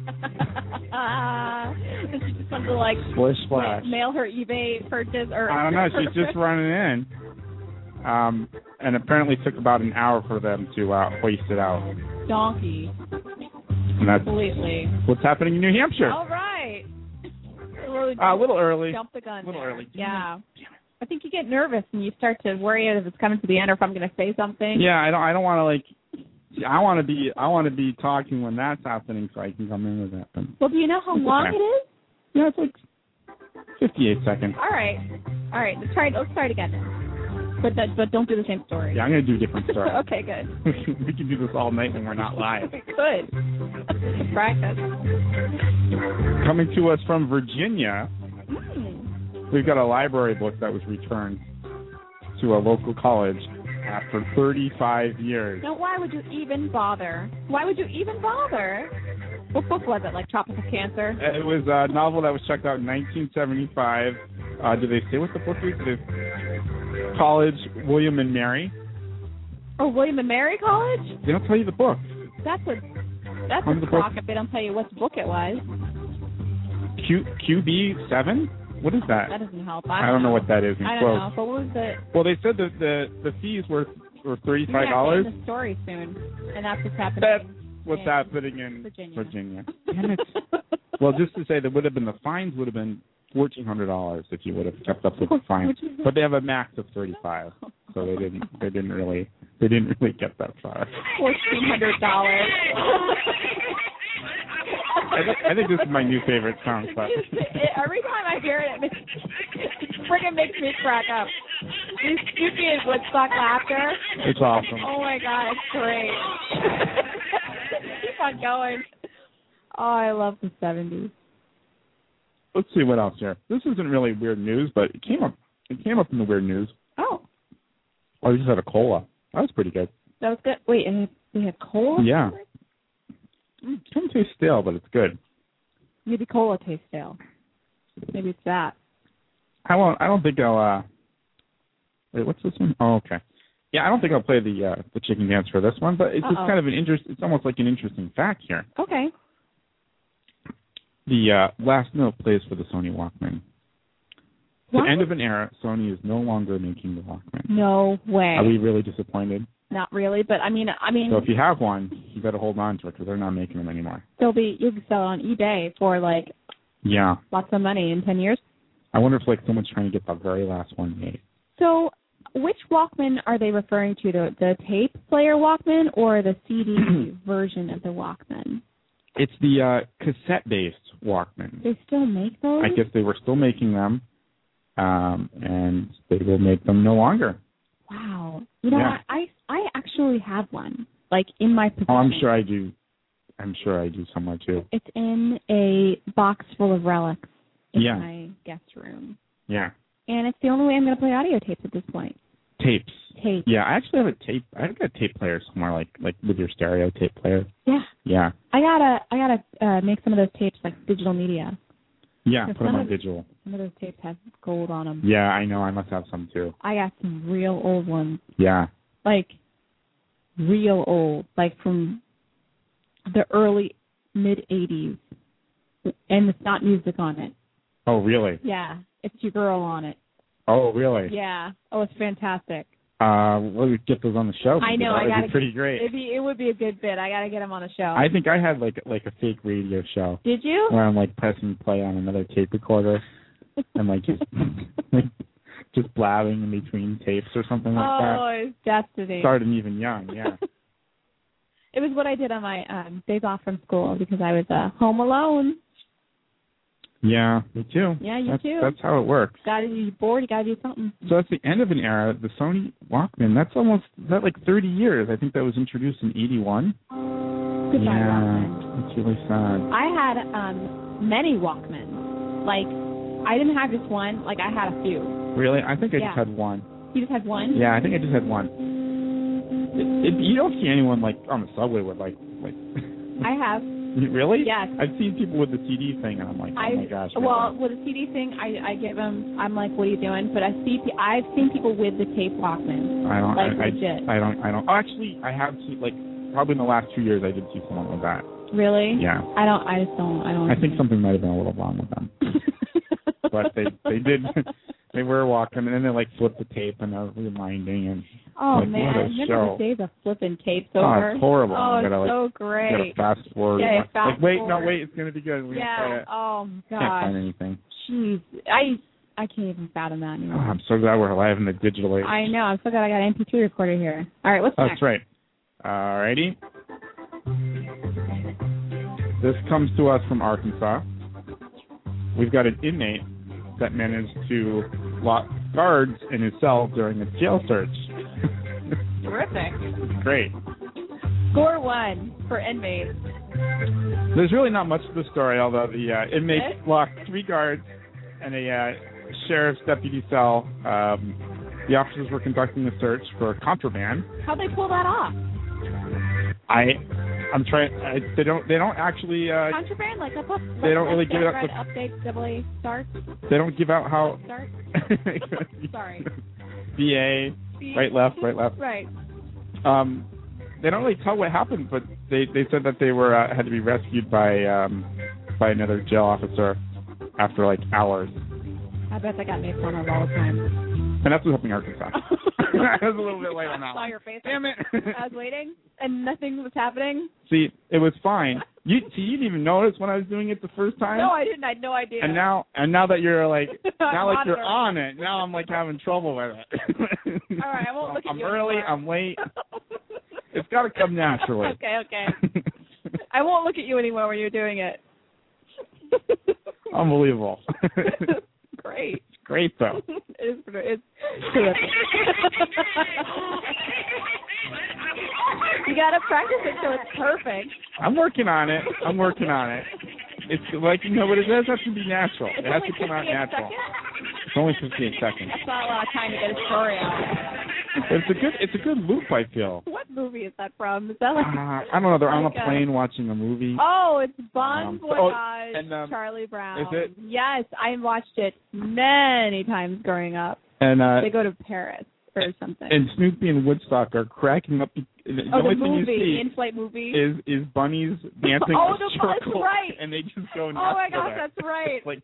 Speaker 3: Did she just want to like
Speaker 7: Splish splash.
Speaker 3: mail her eBay purchase or?
Speaker 7: I don't know. She's just running in, um, and apparently took about an hour for them to uh, hoist it out.
Speaker 3: donkey.
Speaker 7: And that's
Speaker 3: Completely.
Speaker 7: what's happening in New Hampshire.
Speaker 3: All right. Really
Speaker 7: Uh, a little early.
Speaker 3: jump the gun.
Speaker 7: A little
Speaker 3: there.
Speaker 7: early.
Speaker 3: Yeah. I think you get nervous and you start to worry if it's coming to the end or if I'm going to say something.
Speaker 7: Yeah, I don't. I don't want to like. I want to be. I want to be talking when that's happening, so I can come in with that. But,
Speaker 3: Well, do you know how
Speaker 7: It's
Speaker 3: long
Speaker 7: okay.
Speaker 3: it is?
Speaker 7: yeah, it's like fifty-eight seconds.
Speaker 3: All right. All right. Let's try it. Let's try it again. But that, but don't do the same story.
Speaker 7: Yeah, I'm gonna do a different story.
Speaker 3: Okay, good.
Speaker 7: We can do this all night when we're not live.
Speaker 3: We could. Practice.
Speaker 7: Coming to us from Virginia,
Speaker 3: Mm.
Speaker 7: we've got a library book that was returned to a local college after thirty-five years.
Speaker 3: Now, why would you even bother? Why would you even bother? What book was it? Like Tropical Cancer?
Speaker 7: It was a novel that was checked out in nineteen seventy-five. Uh, did they say what the book is? It's College, William and Mary.
Speaker 3: Oh, William and Mary College?
Speaker 7: They don't tell you the book.
Speaker 3: That's a that's
Speaker 7: When's
Speaker 3: a
Speaker 7: the book?
Speaker 3: crock if they don't tell you what book it was.
Speaker 7: Q QB seven. What is that?
Speaker 3: That doesn't help.
Speaker 7: I don't know what that is in
Speaker 3: I don't
Speaker 7: quotes.
Speaker 3: know. But what was the?
Speaker 7: Well, they said that the the fees were were thirty five
Speaker 3: You're
Speaker 7: dollars.
Speaker 3: gonna have to end the story soon, and that's what's happening.
Speaker 7: That's what's
Speaker 3: in
Speaker 7: happening in
Speaker 3: Virginia.
Speaker 7: Virginia. Damn it. Well, just to say, that would have been the fines would have been fourteen hundred dollars if you would have kept up with the fines. But they have a max of thirty five, so they didn't they didn't really they didn't really get that far.
Speaker 3: Fourteen hundred dollars.
Speaker 7: I, th- I think this is my new favorite song. But
Speaker 3: every time I hear it, it, makes, it friggin' makes me crack up. This stupid Woodstock laughter.
Speaker 7: It's awesome.
Speaker 3: Oh my god, it's great. Keep on going. Oh, I love the seventies.
Speaker 7: Let's see what else here. This isn't really weird news, but it came up. It came up in the weird news.
Speaker 3: Oh.
Speaker 7: Oh, we just had a cola. That was pretty good.
Speaker 3: That was good. Wait, and we had cola?
Speaker 7: Yeah. It doesn't taste stale, but it's good.
Speaker 3: Maybe cola tastes stale. Maybe it's that.
Speaker 7: I won't. I don't think I'll. Uh, wait, what's this one? Oh, okay. Yeah, I don't think I'll play the uh, the chicken dance for this one, but it's
Speaker 3: Uh-oh.
Speaker 7: just kind of an interest. It's almost like an interesting fact here.
Speaker 3: Okay.
Speaker 7: The uh, last note plays for the Sony Walkman.
Speaker 3: What?
Speaker 7: The end of an era. Sony is no longer making the Walkman.
Speaker 3: No way.
Speaker 7: Are we really disappointed?
Speaker 3: Not really, but I mean, I mean,
Speaker 7: So if you have one, you better hold on to it because they're not making them anymore.
Speaker 3: they'll be you can sell on eBay for like
Speaker 7: Yeah.
Speaker 3: lots of money in ten years.
Speaker 7: I wonder if like someone's trying to get the very last one made.
Speaker 3: So, which Walkman are they referring to? The the tape player Walkman or the C D version of the Walkman?
Speaker 7: It's the uh, cassette-based Walkman.
Speaker 3: They still make those?
Speaker 7: I guess they were still making them, um, and they will make them no longer.
Speaker 3: Wow. You know,
Speaker 7: Yeah.
Speaker 3: I, I I actually have one, like in my possession.
Speaker 7: Oh, I'm sure I do. I'm sure I do somewhere too.
Speaker 3: It's in a box full of relics in
Speaker 7: Yeah.
Speaker 3: my guest room,
Speaker 7: Yeah.
Speaker 3: and it's the only way I'm going to play audio tapes at this point.
Speaker 7: Tapes.
Speaker 3: Tape.
Speaker 7: Yeah, I actually have a tape. I've got a tape player somewhere, like like with your stereo tape player.
Speaker 3: Yeah.
Speaker 7: Yeah.
Speaker 3: I gotta I gotta uh, make some of those tapes like digital media.
Speaker 7: Yeah,
Speaker 3: Because
Speaker 7: put them
Speaker 3: some
Speaker 7: on
Speaker 3: of-
Speaker 7: digital.
Speaker 3: Some of those tapes have gold on them.
Speaker 7: Yeah, I know. I must have some too.
Speaker 3: I got some real old ones,
Speaker 7: Yeah.
Speaker 3: like real old, like from the early mid eighties, and it's not music on it.
Speaker 7: Oh, really?
Speaker 3: Yeah, it's your girl on it.
Speaker 7: Oh, really?
Speaker 3: Yeah. Oh, it's fantastic.
Speaker 7: Uh, well, we get those on the show.
Speaker 3: I know.
Speaker 7: That
Speaker 3: I
Speaker 7: would
Speaker 3: gotta
Speaker 7: be pretty great.
Speaker 3: It'd be, it would be a good bit. I gotta get him on the show.
Speaker 7: I think I had like like a fake radio show
Speaker 3: Did you?
Speaker 7: where I'm like pressing play on another tape recorder and like just like, just blabbing in between tapes or something like that.
Speaker 3: Oh, it's destiny.
Speaker 7: Started even young, yeah.
Speaker 3: It was what I did on my um, days off from school because I was uh, home alone.
Speaker 7: Yeah, me too.
Speaker 3: Yeah, you
Speaker 7: that's,
Speaker 3: too.
Speaker 7: That's how it works.
Speaker 3: Gotta be bored. You gotta do something.
Speaker 7: So that's the end of an era. The Sony Walkman. That's almost is that like thirty years. I think that was introduced in eighty-one.
Speaker 3: Goodbye,
Speaker 7: yeah,
Speaker 3: Walkman.
Speaker 7: it's really sad.
Speaker 3: I had um, many Walkmans. Like, I didn't have just one. Like, I had a few.
Speaker 7: Really? I think I
Speaker 3: Yeah.
Speaker 7: just had one.
Speaker 3: You just had one?
Speaker 7: Yeah, I think I just had one. It, it, you don't see anyone like on the subway with like like.
Speaker 3: I have.
Speaker 7: Really?
Speaker 3: Yes.
Speaker 7: I've seen people with the C D thing, and I'm like, oh
Speaker 3: I,
Speaker 7: my gosh.
Speaker 3: well, with a C D thing, I, I give them. I'm like, what are you doing? But I see, pe- I've seen people with the tape Walkman.
Speaker 7: I don't.
Speaker 3: Like
Speaker 7: I,
Speaker 3: legit.
Speaker 7: I, I don't. I don't. Oh, actually, I have seen like probably in the last two years, I did see someone with that.
Speaker 3: Really?
Speaker 7: Yeah.
Speaker 3: I don't. I just don't. I don't.
Speaker 7: I think something might have been a little wrong with them, but they they did. They were walking, and then they like flipped the tape, and they're reminding, and
Speaker 3: Oh
Speaker 7: like,
Speaker 3: man,
Speaker 7: what a
Speaker 3: remember
Speaker 7: show.
Speaker 3: the days of flipping tapes
Speaker 7: Oh,
Speaker 3: over?
Speaker 7: it's horrible.
Speaker 3: Oh,
Speaker 7: You gotta,
Speaker 3: it's
Speaker 7: like,
Speaker 3: so
Speaker 7: you
Speaker 3: great.
Speaker 7: gotta fast forward.
Speaker 3: Yeah,
Speaker 7: like,
Speaker 3: fast
Speaker 7: like, wait,
Speaker 3: forward.
Speaker 7: no, wait, it's gonna be good. We
Speaker 3: Yeah.
Speaker 7: gotta play it.
Speaker 3: Oh my
Speaker 7: Can't
Speaker 3: gosh.
Speaker 7: find anything.
Speaker 3: Jeez, I I can't even fathom that
Speaker 7: Oh,
Speaker 3: anymore.
Speaker 7: I'm so glad we're alive in the digital age.
Speaker 3: I know. I'm so glad I got an M P three recorder here. All right, what's
Speaker 7: That's
Speaker 3: next?
Speaker 7: right. All righty. This comes to us from Arkansas. We've got an inmate that managed to lock guards in his cell during a jail search.
Speaker 3: Terrific.
Speaker 7: Great.
Speaker 3: Score one for inmates.
Speaker 7: There's really not much to the story, although the uh, inmates
Speaker 3: Okay.
Speaker 7: locked three guards in a uh, sheriff's deputy cell. Um, the officers were conducting a search for contraband.
Speaker 3: How'd they pull that off?
Speaker 7: I, I'm trying. I, they don't. They don't actually. Uh,
Speaker 3: Contraband, like up, up.
Speaker 7: They don't really
Speaker 3: like
Speaker 7: give it up
Speaker 3: red
Speaker 7: to-
Speaker 3: update, double A, start,
Speaker 7: they don't give out how.
Speaker 3: start. Sorry.
Speaker 7: B A, right, left, right, left.
Speaker 3: Right.
Speaker 7: Um, they don't really tell what happened, but they, they said that they were uh, had to be rescued by um, by another jail officer after like hours.
Speaker 3: I bet that got made fun of all the time.
Speaker 7: And that's what's happening in Arkansas. I was a little bit late on that
Speaker 3: Saw
Speaker 7: one.
Speaker 3: your face.
Speaker 7: Damn it.
Speaker 3: I was waiting, and nothing was happening.
Speaker 7: See, it was fine. You see, you didn't even notice when I was doing it the first time.
Speaker 3: No, I didn't. I had no idea.
Speaker 7: And now, and now that you're like, now like you're
Speaker 3: monitoring.
Speaker 7: on it, now I'm like having trouble with it.
Speaker 3: All right, I won't look at
Speaker 7: I'm
Speaker 3: you
Speaker 7: early.
Speaker 3: anymore.
Speaker 7: I'm late. It's got to come naturally.
Speaker 3: Okay, okay. I won't look at you anymore when you're doing it.
Speaker 7: Unbelievable.
Speaker 3: Great.
Speaker 7: It's great though.
Speaker 3: It's, it's terrific. You gotta practice it so it's perfect.
Speaker 7: I'm working on it. I'm working on it. It's like, you know what it does have to be natural.
Speaker 3: It's
Speaker 7: It has
Speaker 3: only
Speaker 7: to come out
Speaker 3: fifty-eight
Speaker 7: natural.
Speaker 3: seconds?
Speaker 7: It's only fifty-eight seconds.
Speaker 3: That's not a lot of time to get a story out.
Speaker 7: It's a good. It's a good loop. I feel.
Speaker 3: What movie is that from? Is that like?
Speaker 7: Uh, I don't know. They're on a
Speaker 3: like a-
Speaker 7: plane watching a movie.
Speaker 3: Oh, it's Bon
Speaker 7: Um,
Speaker 3: Voyage,
Speaker 7: oh, and, um,
Speaker 3: Charlie Brown.
Speaker 7: is it?
Speaker 3: Yes, I watched it many times growing up.
Speaker 7: And uh,
Speaker 3: They go to Paris or something.
Speaker 7: and Snoopy and Woodstock are cracking up. The, the
Speaker 3: oh,
Speaker 7: only
Speaker 3: the
Speaker 7: thing
Speaker 3: movie,
Speaker 7: you
Speaker 3: the
Speaker 7: see
Speaker 3: in-flight movie.
Speaker 7: is is bunnies dancing
Speaker 3: Oh,
Speaker 7: in a
Speaker 3: the bu-
Speaker 7: circle,
Speaker 3: that's right.
Speaker 7: and they just go nuts.
Speaker 3: Oh my
Speaker 7: for
Speaker 3: gosh,
Speaker 7: that.
Speaker 3: that's right.
Speaker 7: It's like,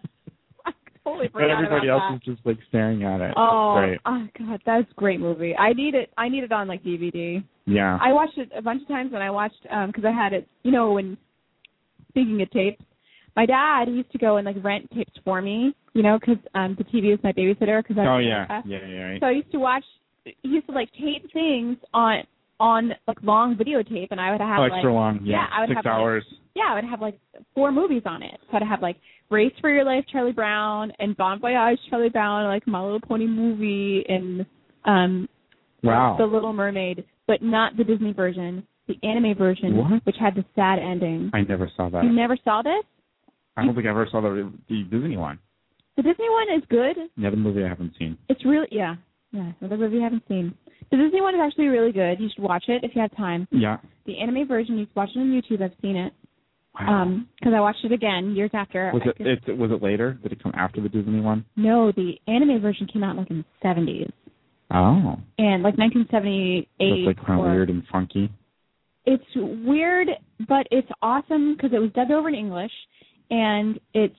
Speaker 3: I totally
Speaker 7: but
Speaker 3: forgot
Speaker 7: everybody
Speaker 3: about
Speaker 7: else
Speaker 3: that.
Speaker 7: is just like staring at it.
Speaker 3: Oh,
Speaker 7: It's great.
Speaker 3: oh god, that's a great movie. I need it. I need it on like D V D.
Speaker 7: Yeah.
Speaker 3: I watched it a bunch of times when I watched um because I had it. You know, when speaking of tapes, my dad used to go and like rent tapes for me. You know, because um the T V was my babysitter. Cause I
Speaker 7: oh
Speaker 3: was
Speaker 7: yeah. Yeah. Yeah. Right.
Speaker 3: So I used to watch. He used to like tape things on on like long videotape, and I would have
Speaker 7: oh,
Speaker 3: like
Speaker 7: extra long. Yeah.
Speaker 3: yeah, I would
Speaker 7: Six
Speaker 3: have like,
Speaker 7: hours.
Speaker 3: yeah, I would have like four movies on it. So I'd have like Race for Your Life, Charlie Brown, and Bon Voyage, Charlie Brown, like My Little Pony movie, and um,
Speaker 7: Wow.
Speaker 3: The Little Mermaid, but not the Disney version, the anime version,
Speaker 7: What?
Speaker 3: which had the sad ending.
Speaker 7: I never saw that.
Speaker 3: You never saw this?
Speaker 7: I don't think I ever saw the the Disney one.
Speaker 3: The Disney one is good.
Speaker 7: The other movie I haven't seen.
Speaker 3: It's really yeah, yeah. Another movie you haven't seen. The Disney one is actually really good. You should watch it if you have time.
Speaker 7: Yeah.
Speaker 3: The anime version, you should watch it on YouTube. I've seen it.
Speaker 7: Wow.
Speaker 3: Um, because I watched it again years after.
Speaker 7: was
Speaker 3: I
Speaker 7: it,
Speaker 3: could-
Speaker 7: it was it later? Did it come after the Disney one?
Speaker 3: No, the anime version came out like in the seventies.
Speaker 7: Oh.
Speaker 3: And like nineteen seventy-eight.
Speaker 7: That's like kind of
Speaker 3: or-
Speaker 7: weird and funky.
Speaker 3: It's weird, but it's awesome because it was dubbed over in English, and it's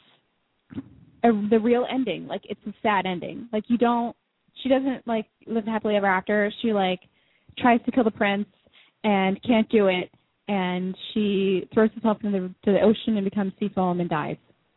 Speaker 3: a, the real ending. Like, it's a sad ending. Like, you don't, she doesn't, like, live happily ever after. She, like, tries to kill the prince and can't do it, and she throws herself into the, to the ocean and becomes sea foam and dies.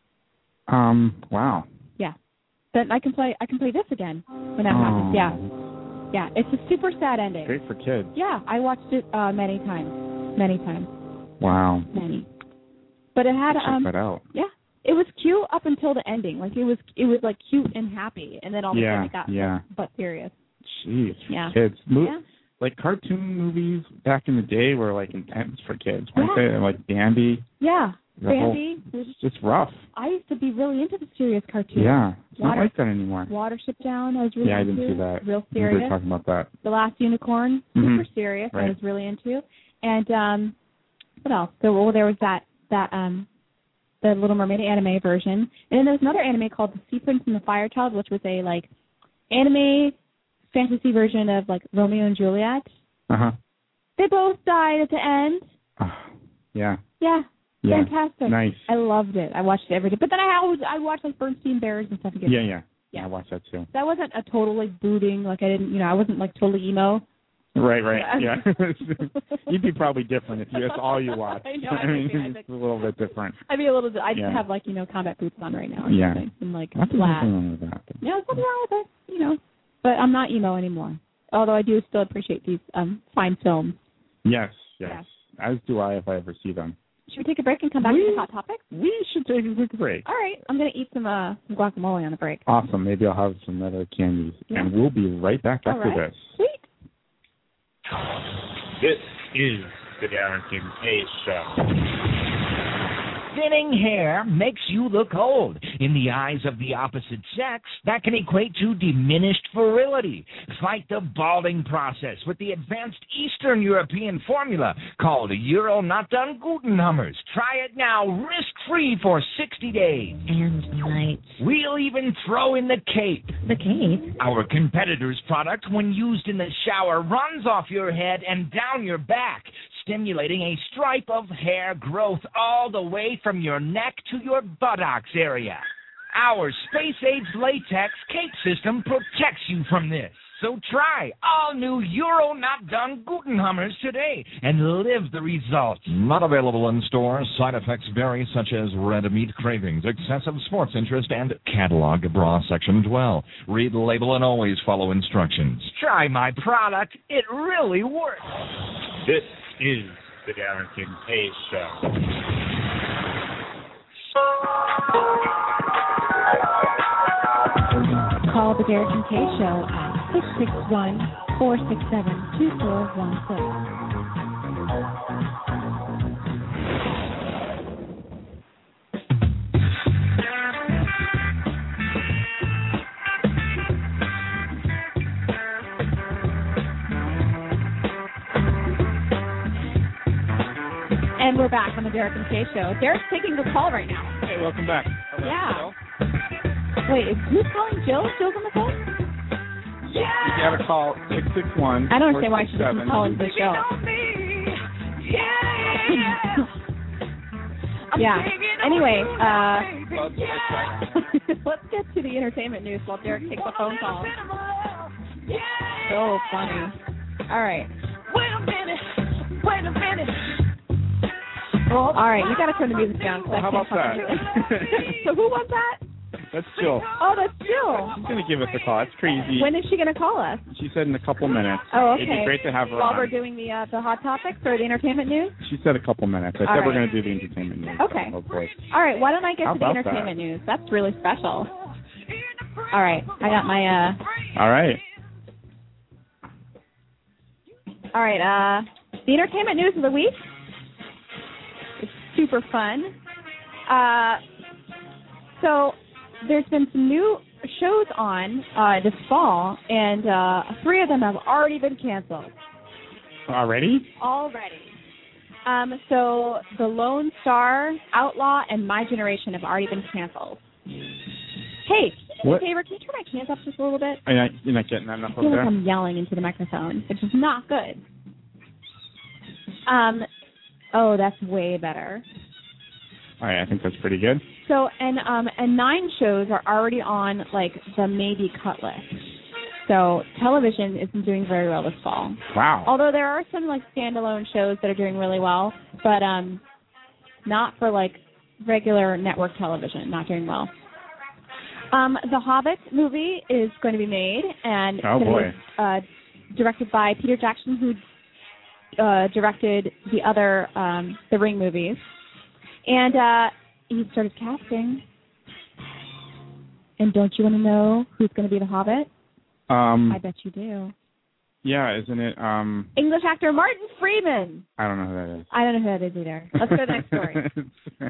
Speaker 7: Um. Wow.
Speaker 3: Yeah. But I can play, I can play this again when that
Speaker 7: Oh.
Speaker 3: happens. Yeah. Yeah. It's a super sad ending.
Speaker 7: Great for kids.
Speaker 3: Yeah. I watched it uh, many times. Many times.
Speaker 7: Wow.
Speaker 3: Many. But it had,
Speaker 7: Check
Speaker 3: um,
Speaker 7: that out.
Speaker 3: yeah. It was cute up until the ending. Like, it was, it was like cute and happy, and then all of a
Speaker 7: Yeah,
Speaker 3: sudden it got
Speaker 7: yeah.
Speaker 3: but serious.
Speaker 7: Jeez. For
Speaker 3: Yeah.
Speaker 7: kids. Mo-
Speaker 3: Yeah.
Speaker 7: Like cartoon movies back in the day were like intense for kids, weren't
Speaker 3: Yeah.
Speaker 7: they? Like Bambi.
Speaker 3: Yeah.
Speaker 7: The whole-
Speaker 3: Bambi. was-
Speaker 7: It's just rough.
Speaker 3: I used to be really into the serious cartoons.
Speaker 7: Yeah. It's not
Speaker 3: Water-
Speaker 7: like that anymore.
Speaker 3: Watership Down, I was really
Speaker 7: Yeah, I
Speaker 3: into.
Speaker 7: didn't see that.
Speaker 3: Real
Speaker 7: We were
Speaker 3: serious.
Speaker 7: talking about that.
Speaker 3: The Last Unicorn, super
Speaker 7: Mhm.
Speaker 3: serious. I
Speaker 7: Right.
Speaker 3: was really into. And um, what else? So well, there was that that um, the Little Mermaid anime version, and then there was another anime called The Sea Prince and the Fire Child, which was a like anime fantasy version of like Romeo and Juliet.
Speaker 7: Uh huh.
Speaker 3: They both died at the end.
Speaker 7: Yeah.
Speaker 3: Yeah,
Speaker 7: Yeah.
Speaker 3: fantastic.
Speaker 7: Nice.
Speaker 3: I loved it. I watched it every day. But then I always I watched like Bernstein Bears and stuff again.
Speaker 7: Yeah, yeah.
Speaker 3: Yeah.
Speaker 7: I watched that too.
Speaker 3: That wasn't a total like booting. Like I didn't, you know, I wasn't like totally emo.
Speaker 7: Right, right.
Speaker 3: Yeah.
Speaker 7: Yeah. You'd be probably different if you, that's all you watched.
Speaker 3: I know, I
Speaker 7: mean,
Speaker 3: think- I
Speaker 7: it's
Speaker 3: think-
Speaker 7: a little bit different.
Speaker 3: I'd be a little. I'd
Speaker 7: Yeah.
Speaker 3: have like you know combat boots on right now. Or
Speaker 7: Yeah.
Speaker 3: something, and like
Speaker 7: Nothing
Speaker 3: flat.
Speaker 7: wrong with that.
Speaker 3: Yeah, there's nothing wrong with it. You know, but I'm not emo anymore. Although I do still appreciate these um fine films.
Speaker 7: Yes, yes. As do I if I ever see them.
Speaker 3: Should we take a break and come back
Speaker 7: We-
Speaker 3: to the hot topics?
Speaker 7: We should take a quick break.
Speaker 3: All right, I'm gonna eat some uh some guacamole on the break.
Speaker 7: Awesome. Maybe I'll have some other candies.
Speaker 3: Yeah.
Speaker 7: And we'll be right back
Speaker 3: All
Speaker 7: after
Speaker 3: right.
Speaker 7: this.
Speaker 3: Sweet.
Speaker 2: This is the Darren King Hayes Show.
Speaker 8: Thinning hair makes you look old. In the eyes of the opposite sex, that can equate to diminished virility. Fight the balding process with the advanced Eastern European formula called Euro-Not-Done Gutenhummers. Try it now, risk-free for sixty days.
Speaker 9: And nights.
Speaker 8: We'll even throw in the cape.
Speaker 9: The cape?
Speaker 8: Our competitor's product, when used in the shower, runs off your head and down your back, stimulating a stripe of hair growth all the way from your neck to your buttocks area. Our space-age latex cake system protects you from this. So try all new Euro Not Done Gutenhammers today and live the results.
Speaker 10: Not available in stores. Side effects vary, such as red meat cravings, excessive sports interest, and catalog bra section twelve. Read the label and always follow instructions.
Speaker 8: Try my product. It really works.
Speaker 2: This is the Darren Kincaid Show.
Speaker 3: Call the Derek and Kay Show at six six one, four six seven, two four one six. And we're back on the Derek and Kay Show. Derek's taking the call right now.
Speaker 7: Hey, welcome back.
Speaker 3: Yeah. Wait, is, who's calling Jill? Jill's on the phone?
Speaker 7: Yeah. You got to call six six one.
Speaker 3: I don't understand why she's calling the show. Yeah. Anyway, uh, let's get to the entertainment news while Derek takes a phone call. So funny. All right.
Speaker 4: Wait a minute. Wait a minute.
Speaker 3: All right, you got to turn the music down.
Speaker 7: Well, how about that?
Speaker 3: So who was that?
Speaker 7: That's Jill.
Speaker 3: Oh, that's Jill.
Speaker 7: She's going to give us a call. It's crazy.
Speaker 3: When is she going to call us?
Speaker 7: She said in a couple minutes.
Speaker 3: Oh, okay.
Speaker 7: It'd be great to have her
Speaker 3: While
Speaker 7: on.
Speaker 3: we're doing the uh, the hot topics or the entertainment news?
Speaker 7: She said a couple minutes. I
Speaker 3: All
Speaker 7: said
Speaker 3: right.
Speaker 7: we're going to do the entertainment news.
Speaker 3: Okay.
Speaker 7: Oh, boy.
Speaker 3: All right, why don't I get
Speaker 7: How
Speaker 3: to the
Speaker 7: about
Speaker 3: entertainment
Speaker 7: that?
Speaker 3: news? That's really special. All right, I got my, uh...
Speaker 7: All right.
Speaker 3: All right, uh, the entertainment news of the week. It's super fun. Uh, so there's been some new shows on uh, this fall, and uh, three of them have already been canceled.
Speaker 7: Already?
Speaker 3: Already. Um, so The Lone Star, Outlaw, and My Generation have already been canceled. Hey, do me a
Speaker 7: What?
Speaker 3: favor, can you turn my cans up just a little bit?
Speaker 7: Are you not, you're not getting that enough
Speaker 3: I feel
Speaker 7: over
Speaker 3: like
Speaker 7: there?
Speaker 3: I'm yelling into the microphone, which is not good. Um, oh, that's way better.
Speaker 7: All right, I think that's pretty good.
Speaker 3: So, and um, and nine shows are already on like the maybe cut list. So television isn't doing very well this fall.
Speaker 7: Wow.
Speaker 3: Although there are some like standalone shows that are doing really well, but um, not for like regular network television. Not doing well. Um, the Hobbit movie is going to be made, and it's
Speaker 7: Oh,
Speaker 3: going
Speaker 7: boy.
Speaker 3: to be uh, directed by Peter Jackson, who uh, directed the other um, The Ring movies. And uh, he started casting. And don't you want to know who's going to be the Hobbit?
Speaker 7: Um,
Speaker 3: I bet you do.
Speaker 7: yeah, isn't it? Um,
Speaker 3: English actor Martin Freeman.
Speaker 7: I don't know who that is.
Speaker 3: I don't know who that is either. Let's go to the next story.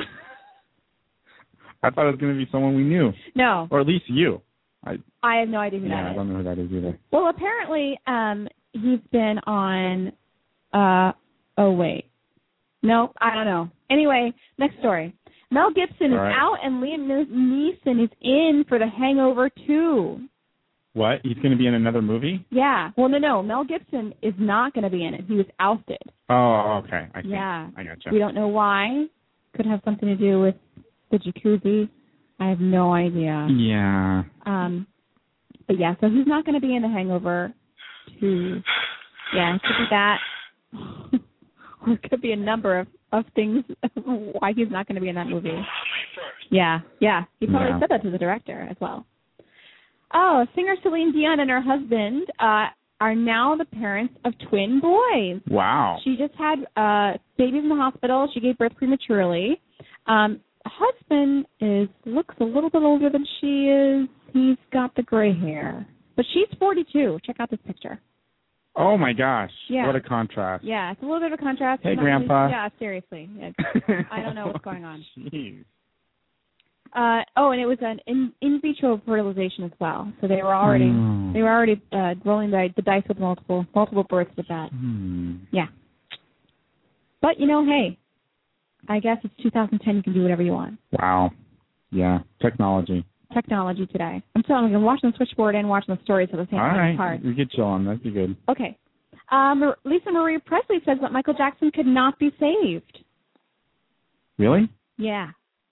Speaker 7: I thought it was going to be someone we knew,
Speaker 3: No,
Speaker 7: or at least you. I
Speaker 3: I have no idea who
Speaker 7: yeah,
Speaker 3: that
Speaker 7: I
Speaker 3: is.
Speaker 7: don't know who that is either.
Speaker 3: Well, apparently, um, he's been on. Uh, oh wait, no, I don't know. Anyway, next story. Mel Gibson is
Speaker 7: All right.
Speaker 3: out, and Liam Neeson is in for The Hangover two.
Speaker 7: What? He's going to be in another movie?
Speaker 3: Yeah. Well, no, no. Mel Gibson is not going to be in it. He was ousted.
Speaker 7: Oh, okay. I see.
Speaker 3: Yeah.
Speaker 7: I gotcha.
Speaker 3: We don't know why. Could have something to do with the jacuzzi. I have no idea.
Speaker 7: Yeah.
Speaker 3: Um, but yeah, so he's not going to be in The Hangover two. Yeah, it could be that. Or it could be a number of, of things why he's not going to be in that movie. Yeah, yeah. He probably
Speaker 7: Yeah.
Speaker 3: said that to the director as well. Oh, singer Celine Dion and her husband uh, are now the parents of twin boys.
Speaker 7: Wow.
Speaker 3: She just had uh, babies in the hospital. She gave birth prematurely. Um, husband is looks a little bit older than she is. He's got the gray hair. But she's forty-two. Check out this picture.
Speaker 7: Oh, my gosh.
Speaker 3: Yeah.
Speaker 7: What a contrast.
Speaker 3: Yeah, it's a little bit of a contrast.
Speaker 7: Hey,
Speaker 3: Not
Speaker 7: Grandpa.
Speaker 3: really- yeah, seriously. It's, I don't know what's going on.
Speaker 7: Jeez.
Speaker 3: Uh, oh, and it was an in, in vitro fertilization as well. So they were already
Speaker 7: Oh.
Speaker 3: they were already uh, rolling the, the dice with multiple multiple births with that.
Speaker 7: Hmm.
Speaker 3: Yeah. But you know, hey, I guess it's two thousand ten. You can do whatever you want.
Speaker 7: Wow. Yeah. Technology.
Speaker 3: Technology today. I'm telling you, I'm watching the switchboard and watching the stories at the same
Speaker 7: All
Speaker 3: time.
Speaker 7: right.
Speaker 3: It's hard.
Speaker 7: We get chill on. That'd be good.
Speaker 3: Okay. Um, Lisa Marie Presley says that Michael Jackson could not be saved.
Speaker 7: Really?
Speaker 3: Yeah.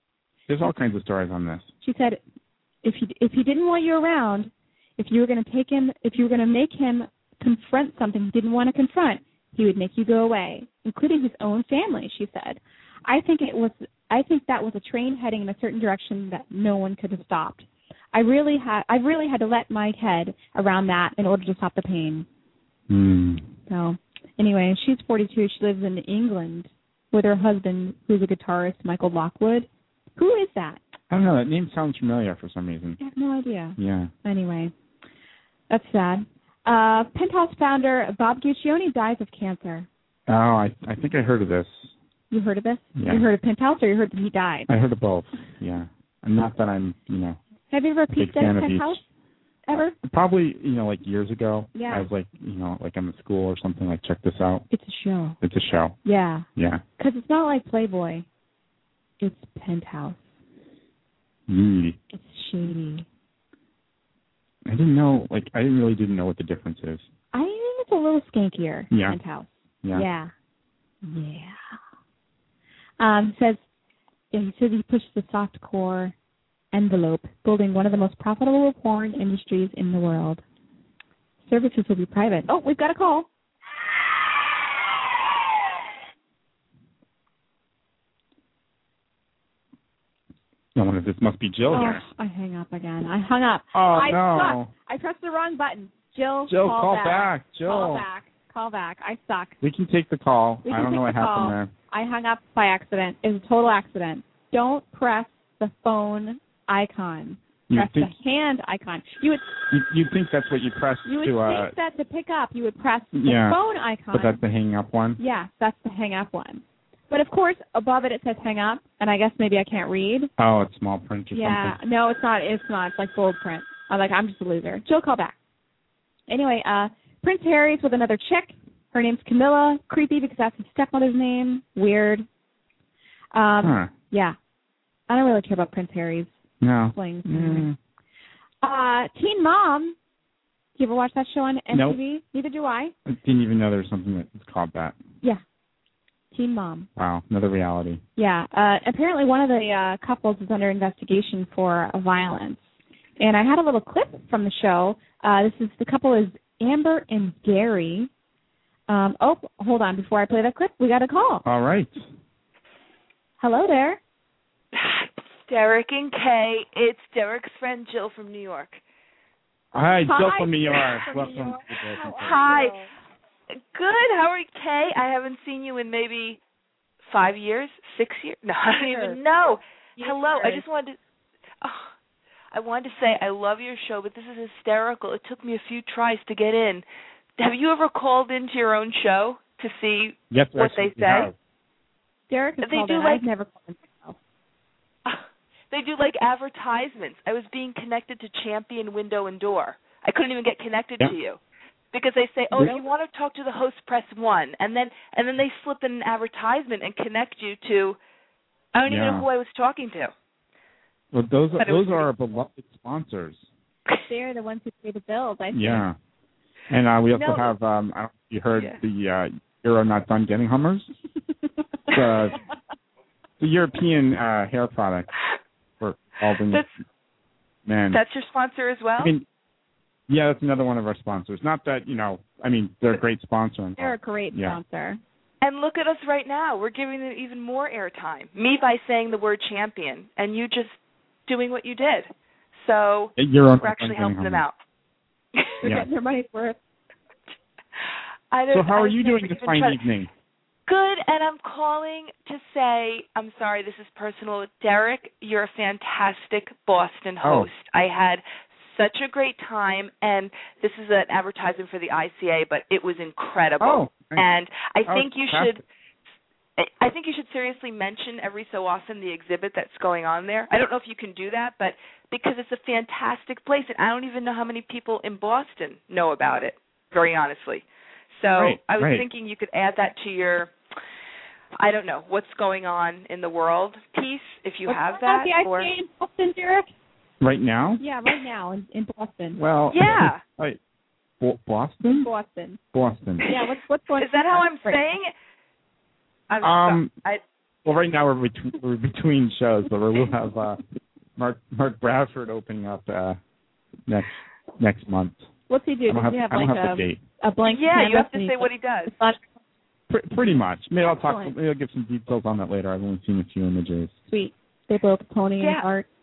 Speaker 7: There's all kinds of stories on this.
Speaker 3: She said, if he if he didn't want you around, if you were going to take him, if you were going to make him confront something he didn't want to confront, he would make you go away, including his own family. She said, I think it was. I think that was a train heading in a certain direction that no one could have stopped. I really had. I really had to let my head around that in order to stop the pain.
Speaker 7: Mm.
Speaker 3: So, anyway, she's forty-two. She lives in England with her husband, who's a guitarist, Michael Lockwood. Who is that?
Speaker 7: I don't know. That name sounds familiar for some reason.
Speaker 3: I have no idea.
Speaker 7: Yeah.
Speaker 3: Anyway, that's sad. Uh, Penthouse founder Bob Guccione dies of cancer.
Speaker 7: Oh, I I think I heard of this.
Speaker 3: You heard of this?
Speaker 7: Yeah.
Speaker 3: You heard of Penthouse, or you heard that he died?
Speaker 7: I heard of both. Yeah. And not that I'm, you know.
Speaker 3: Have you ever
Speaker 7: big
Speaker 3: peeked at
Speaker 7: fan
Speaker 3: a
Speaker 7: of
Speaker 3: Penthouse?
Speaker 7: each.
Speaker 3: Ever?
Speaker 7: Probably, you know, like years ago.
Speaker 3: Yeah.
Speaker 7: I was like, you know, like I'm in school or something, like, check this out.
Speaker 3: It's a show.
Speaker 7: It's a show.
Speaker 3: Yeah.
Speaker 7: Yeah.
Speaker 3: Because it's not like Playboy. It's Penthouse.
Speaker 7: Yee.
Speaker 3: It's shady.
Speaker 7: I didn't know, like, I didn't really didn't know what the difference is.
Speaker 3: I think it's a little skankier.
Speaker 7: Yeah.
Speaker 3: Penthouse.
Speaker 7: Yeah.
Speaker 3: Yeah. Yeah. Um, says, yeah, he says he pushed the soft core envelope, building one of the most profitable porn industries in the world. Services will be private. Oh, we've got a call.
Speaker 7: I wonder if this must be Jill
Speaker 3: oh,
Speaker 7: here.
Speaker 3: I hang up again. I hung up.
Speaker 7: Oh,
Speaker 3: I
Speaker 7: no.
Speaker 3: suck. I pressed the wrong button. Jill,
Speaker 7: Jill,
Speaker 3: call,
Speaker 7: call
Speaker 3: back.
Speaker 7: back. Jill.
Speaker 3: Call back. Call back. I suck.
Speaker 7: We can take the call.
Speaker 3: We
Speaker 7: I
Speaker 3: can
Speaker 7: don't
Speaker 3: take
Speaker 7: know what
Speaker 3: the
Speaker 7: happened
Speaker 3: call.
Speaker 7: there.
Speaker 3: I hung up by accident. It was a total accident. Don't press the phone icon.
Speaker 7: You
Speaker 3: Press
Speaker 7: think,
Speaker 3: the hand icon. You would
Speaker 7: you, you'd think that's what you press
Speaker 3: you would
Speaker 7: to, uh,
Speaker 3: think that to pick up, you would press the
Speaker 7: yeah,
Speaker 3: phone icon.
Speaker 7: but that's the hang up one?
Speaker 3: Yeah, that's the hang up one. But of course, above it it says hang up, and I guess maybe I can't read.
Speaker 7: Oh, it's small print or
Speaker 3: Yeah,
Speaker 7: something?
Speaker 3: no, it's not. It's not. It's like bold print. I'm like, I'm just a loser. Jill, call back. Anyway, uh, Prince Harry's with another chick. Her name's Camilla. Creepy because that's his stepmother's name. Weird. Um,
Speaker 7: Huh.
Speaker 3: Yeah. I don't really care about Prince Harry's
Speaker 7: No.
Speaker 3: flings.
Speaker 7: Mm.
Speaker 3: Uh, Teen Mom. Do you ever watch that show on M T V?
Speaker 7: Nope.
Speaker 3: Neither do I.
Speaker 7: I didn't even know there was something that was called that.
Speaker 3: Yeah. Teen Mom.
Speaker 7: Wow, another reality.
Speaker 3: Yeah. Uh, apparently one of the uh, couples is under investigation for uh, violence. And I had a little clip from the show. Uh, this is the couple is Amber and Gary. Um, oh, hold on. Before I play that clip, we got a call.
Speaker 7: All right.
Speaker 3: Hello there.
Speaker 11: Derek and Kay, it's Derek's friend Jill from New York.
Speaker 7: Hi, Jill
Speaker 3: Hi,
Speaker 7: from New York.
Speaker 3: from
Speaker 7: Welcome.
Speaker 3: New York.
Speaker 7: to the-
Speaker 3: How are
Speaker 11: Hi.
Speaker 3: you?
Speaker 11: Good. How are you, Kay? I haven't seen you in maybe five years, six years. No, I don't
Speaker 3: Years.
Speaker 11: even know.
Speaker 3: Years.
Speaker 11: Hello. I just wanted to. Oh, I wanted to say I love your show, but this is hysterical. It took me a few tries to get in. Have you ever called into your own show to see
Speaker 7: Yes,
Speaker 11: what
Speaker 7: actually,
Speaker 11: they say?
Speaker 7: have.
Speaker 3: Derek has
Speaker 11: They
Speaker 3: called
Speaker 11: do
Speaker 3: in.
Speaker 11: like-
Speaker 3: I've never called in myself.
Speaker 11: They do like advertisements. I was being connected to Champion Window and Door. I couldn't even get connected
Speaker 7: Yeah.
Speaker 11: to you because they say, "Oh,
Speaker 7: Really?
Speaker 11: if you want to talk to the host, press one," and then and then they slip in an advertisement and connect you to. I don't even
Speaker 7: Yeah.
Speaker 11: know who I was talking to.
Speaker 7: Well, those
Speaker 11: But it
Speaker 7: those
Speaker 11: was
Speaker 7: are our beloved sponsors.
Speaker 3: They're the ones who pay the bills, I think.
Speaker 7: Yeah. And uh, we also
Speaker 11: No.
Speaker 7: have, um, I don't know if you heard
Speaker 11: Yeah.
Speaker 7: the uh, Euro Not Done Getting Hummers. the, the European uh, hair product for all the
Speaker 11: That's
Speaker 7: men.
Speaker 11: that's your sponsor as well.
Speaker 7: I mean, yeah, that's another one of our sponsors. Not that, you know, I mean, they're a great sponsor. and
Speaker 3: They're
Speaker 7: all.
Speaker 3: a great
Speaker 7: Yeah.
Speaker 3: sponsor.
Speaker 11: And look at us right now. We're giving them even more airtime. Me by saying the word champion, and you just doing what you did. So
Speaker 7: Euro Not
Speaker 11: we're actually
Speaker 7: Done
Speaker 11: helping
Speaker 7: Getting
Speaker 11: them
Speaker 7: Hummers.
Speaker 11: out.
Speaker 3: They're
Speaker 7: Yeah.
Speaker 3: getting their money's worth.
Speaker 11: I don't,
Speaker 7: So how are
Speaker 11: I've
Speaker 7: you
Speaker 11: never
Speaker 7: doing this
Speaker 11: even
Speaker 7: fine
Speaker 11: tried-
Speaker 7: evening?
Speaker 11: Good, and I'm calling to say, I'm sorry, this is personal. Derek, you're a fantastic Boston
Speaker 7: Oh.
Speaker 11: host. I had such a great time, and this is an advertisement for the I C A, but it was incredible.
Speaker 7: Oh, thanks.
Speaker 11: and I
Speaker 7: Oh,
Speaker 11: think you
Speaker 7: fantastic.
Speaker 11: should. I think you should seriously mention every so often the exhibit that's going on there. I don't know if you can do that, but because it's a fantastic place, and I don't even know how many people in Boston know about it, very honestly. So
Speaker 7: Right,
Speaker 11: I was
Speaker 7: right.
Speaker 11: thinking you could add that to your, I don't know, what's going on in the world piece, if you
Speaker 3: What's
Speaker 11: have
Speaker 3: going on
Speaker 11: that.
Speaker 3: at the
Speaker 11: or
Speaker 3: I C A in Boston, Derek?
Speaker 7: Right now?
Speaker 3: Yeah, right now in, in Boston.
Speaker 7: Well,
Speaker 11: Yeah.
Speaker 7: Wait, Bo- Boston?
Speaker 3: Boston.
Speaker 7: Boston.
Speaker 3: Yeah, what's what's going
Speaker 11: Is that how I'm
Speaker 3: right.
Speaker 11: saying it? I'm
Speaker 7: Um,
Speaker 11: sorry.
Speaker 7: Well, right now we're, between, we're between shows, but we'll have uh, Mark Mark Bradford opening up uh, next next month.
Speaker 3: What's he do?
Speaker 7: I don't
Speaker 3: Does
Speaker 7: have,
Speaker 3: he have
Speaker 7: I don't
Speaker 3: like
Speaker 7: have
Speaker 3: a,
Speaker 7: the date.
Speaker 3: a blank
Speaker 11: Yeah, you
Speaker 3: canvas
Speaker 11: have to
Speaker 3: and
Speaker 11: say
Speaker 3: he's
Speaker 11: what he does.
Speaker 3: like,
Speaker 7: Pr- pretty much. Maybe I'll talk.
Speaker 3: Excellent.
Speaker 7: Maybe I'll give some details on that later. I've only seen a few images.
Speaker 3: Sweet. They blow up a pony in
Speaker 11: Yeah.
Speaker 3: his heart.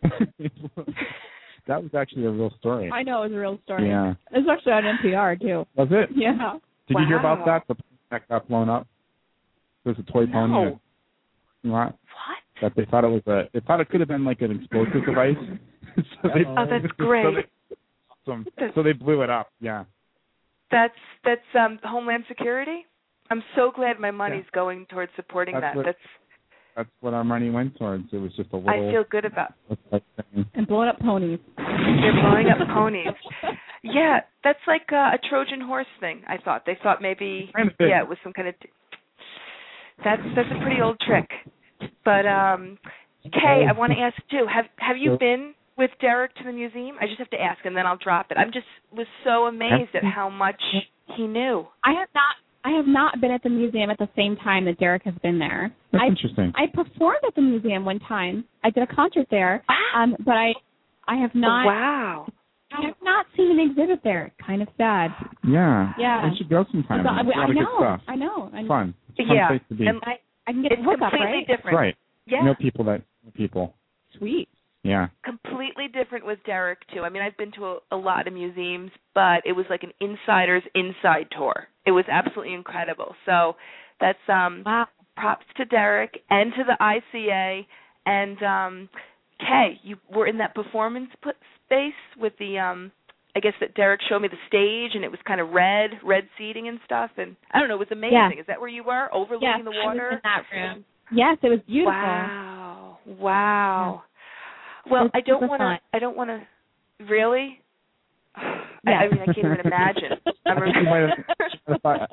Speaker 7: That was actually a real story.
Speaker 3: I know it was a real story.
Speaker 7: Yeah.
Speaker 3: It was actually on N P R too.
Speaker 7: Was it?
Speaker 3: Yeah.
Speaker 7: Did you hear about
Speaker 11: Wow.
Speaker 7: that? The pony that got blown up. There was a toy pony.
Speaker 11: No.
Speaker 7: That, what?
Speaker 11: What?
Speaker 7: That they thought it was a. They thought it could have been like an explosive device. so they,
Speaker 11: Oh, that's great.
Speaker 7: So they, awesome. so they blew it up. Yeah.
Speaker 11: That's that's um, Homeland Security. I'm so glad my money's
Speaker 7: Yeah.
Speaker 11: going towards supporting
Speaker 7: That's
Speaker 11: that.
Speaker 7: what-
Speaker 11: That's
Speaker 7: That's what our money went towards. It was just a little.
Speaker 11: I feel good about.
Speaker 7: like thing.
Speaker 3: And blowing up ponies.
Speaker 11: They're blowing up ponies. Yeah, that's like uh, a Trojan horse thing. I thought they thought maybe
Speaker 7: Kind of thing.
Speaker 11: yeah it was some kind of. That's that's a pretty old trick. But um, Kay, I want to ask too. Have have you been with Derek to the museum? I just have to ask, and then I'll drop it. I'm just was so amazed at how much he knew.
Speaker 3: I have not. I have not been at the museum at the same time that Derek has been there.
Speaker 7: That's
Speaker 3: I,
Speaker 7: interesting.
Speaker 3: I performed at the museum one time. I did a concert there, um, but I, I have not.
Speaker 11: Wow.
Speaker 3: I have not seen an exhibit there. Kind of sad.
Speaker 7: Yeah.
Speaker 3: Yeah.
Speaker 7: We should go sometime.
Speaker 3: So, I,
Speaker 7: There's a lot
Speaker 3: I
Speaker 7: of good
Speaker 3: know.
Speaker 7: stuff.
Speaker 3: I know. I know.
Speaker 7: Fun. It's a fun
Speaker 11: Yeah,
Speaker 7: place to be.
Speaker 11: and
Speaker 3: I, I can get
Speaker 11: it's
Speaker 3: the hookup,
Speaker 11: completely
Speaker 3: right?
Speaker 11: different.
Speaker 7: Right.
Speaker 11: Yeah.
Speaker 7: You know people that know people.
Speaker 3: Sweet.
Speaker 7: Yeah.
Speaker 11: Completely different with Derek too. I mean, I've been to a, a lot of museums, but it was like an insider's inside tour. It was absolutely incredible. So that's um
Speaker 3: Wow.
Speaker 11: props to Derek and to the I C A and um Kay, you were in that performance put space with the um I guess that Derek showed me the stage and it was kind of red, red seating and stuff, and I don't know, it was amazing.
Speaker 3: Yeah.
Speaker 11: Is that where you were, overlooking
Speaker 3: Yes,
Speaker 11: the
Speaker 3: I was
Speaker 11: water?
Speaker 3: in that room. Yes, it was beautiful.
Speaker 11: Wow. Wow. Well,
Speaker 3: It's
Speaker 11: I don't
Speaker 3: super
Speaker 11: want
Speaker 3: fun.
Speaker 11: to I don't want to really I,
Speaker 3: Yeah.
Speaker 11: I mean, I can't even imagine. I'm,
Speaker 7: I think you might have- I thought-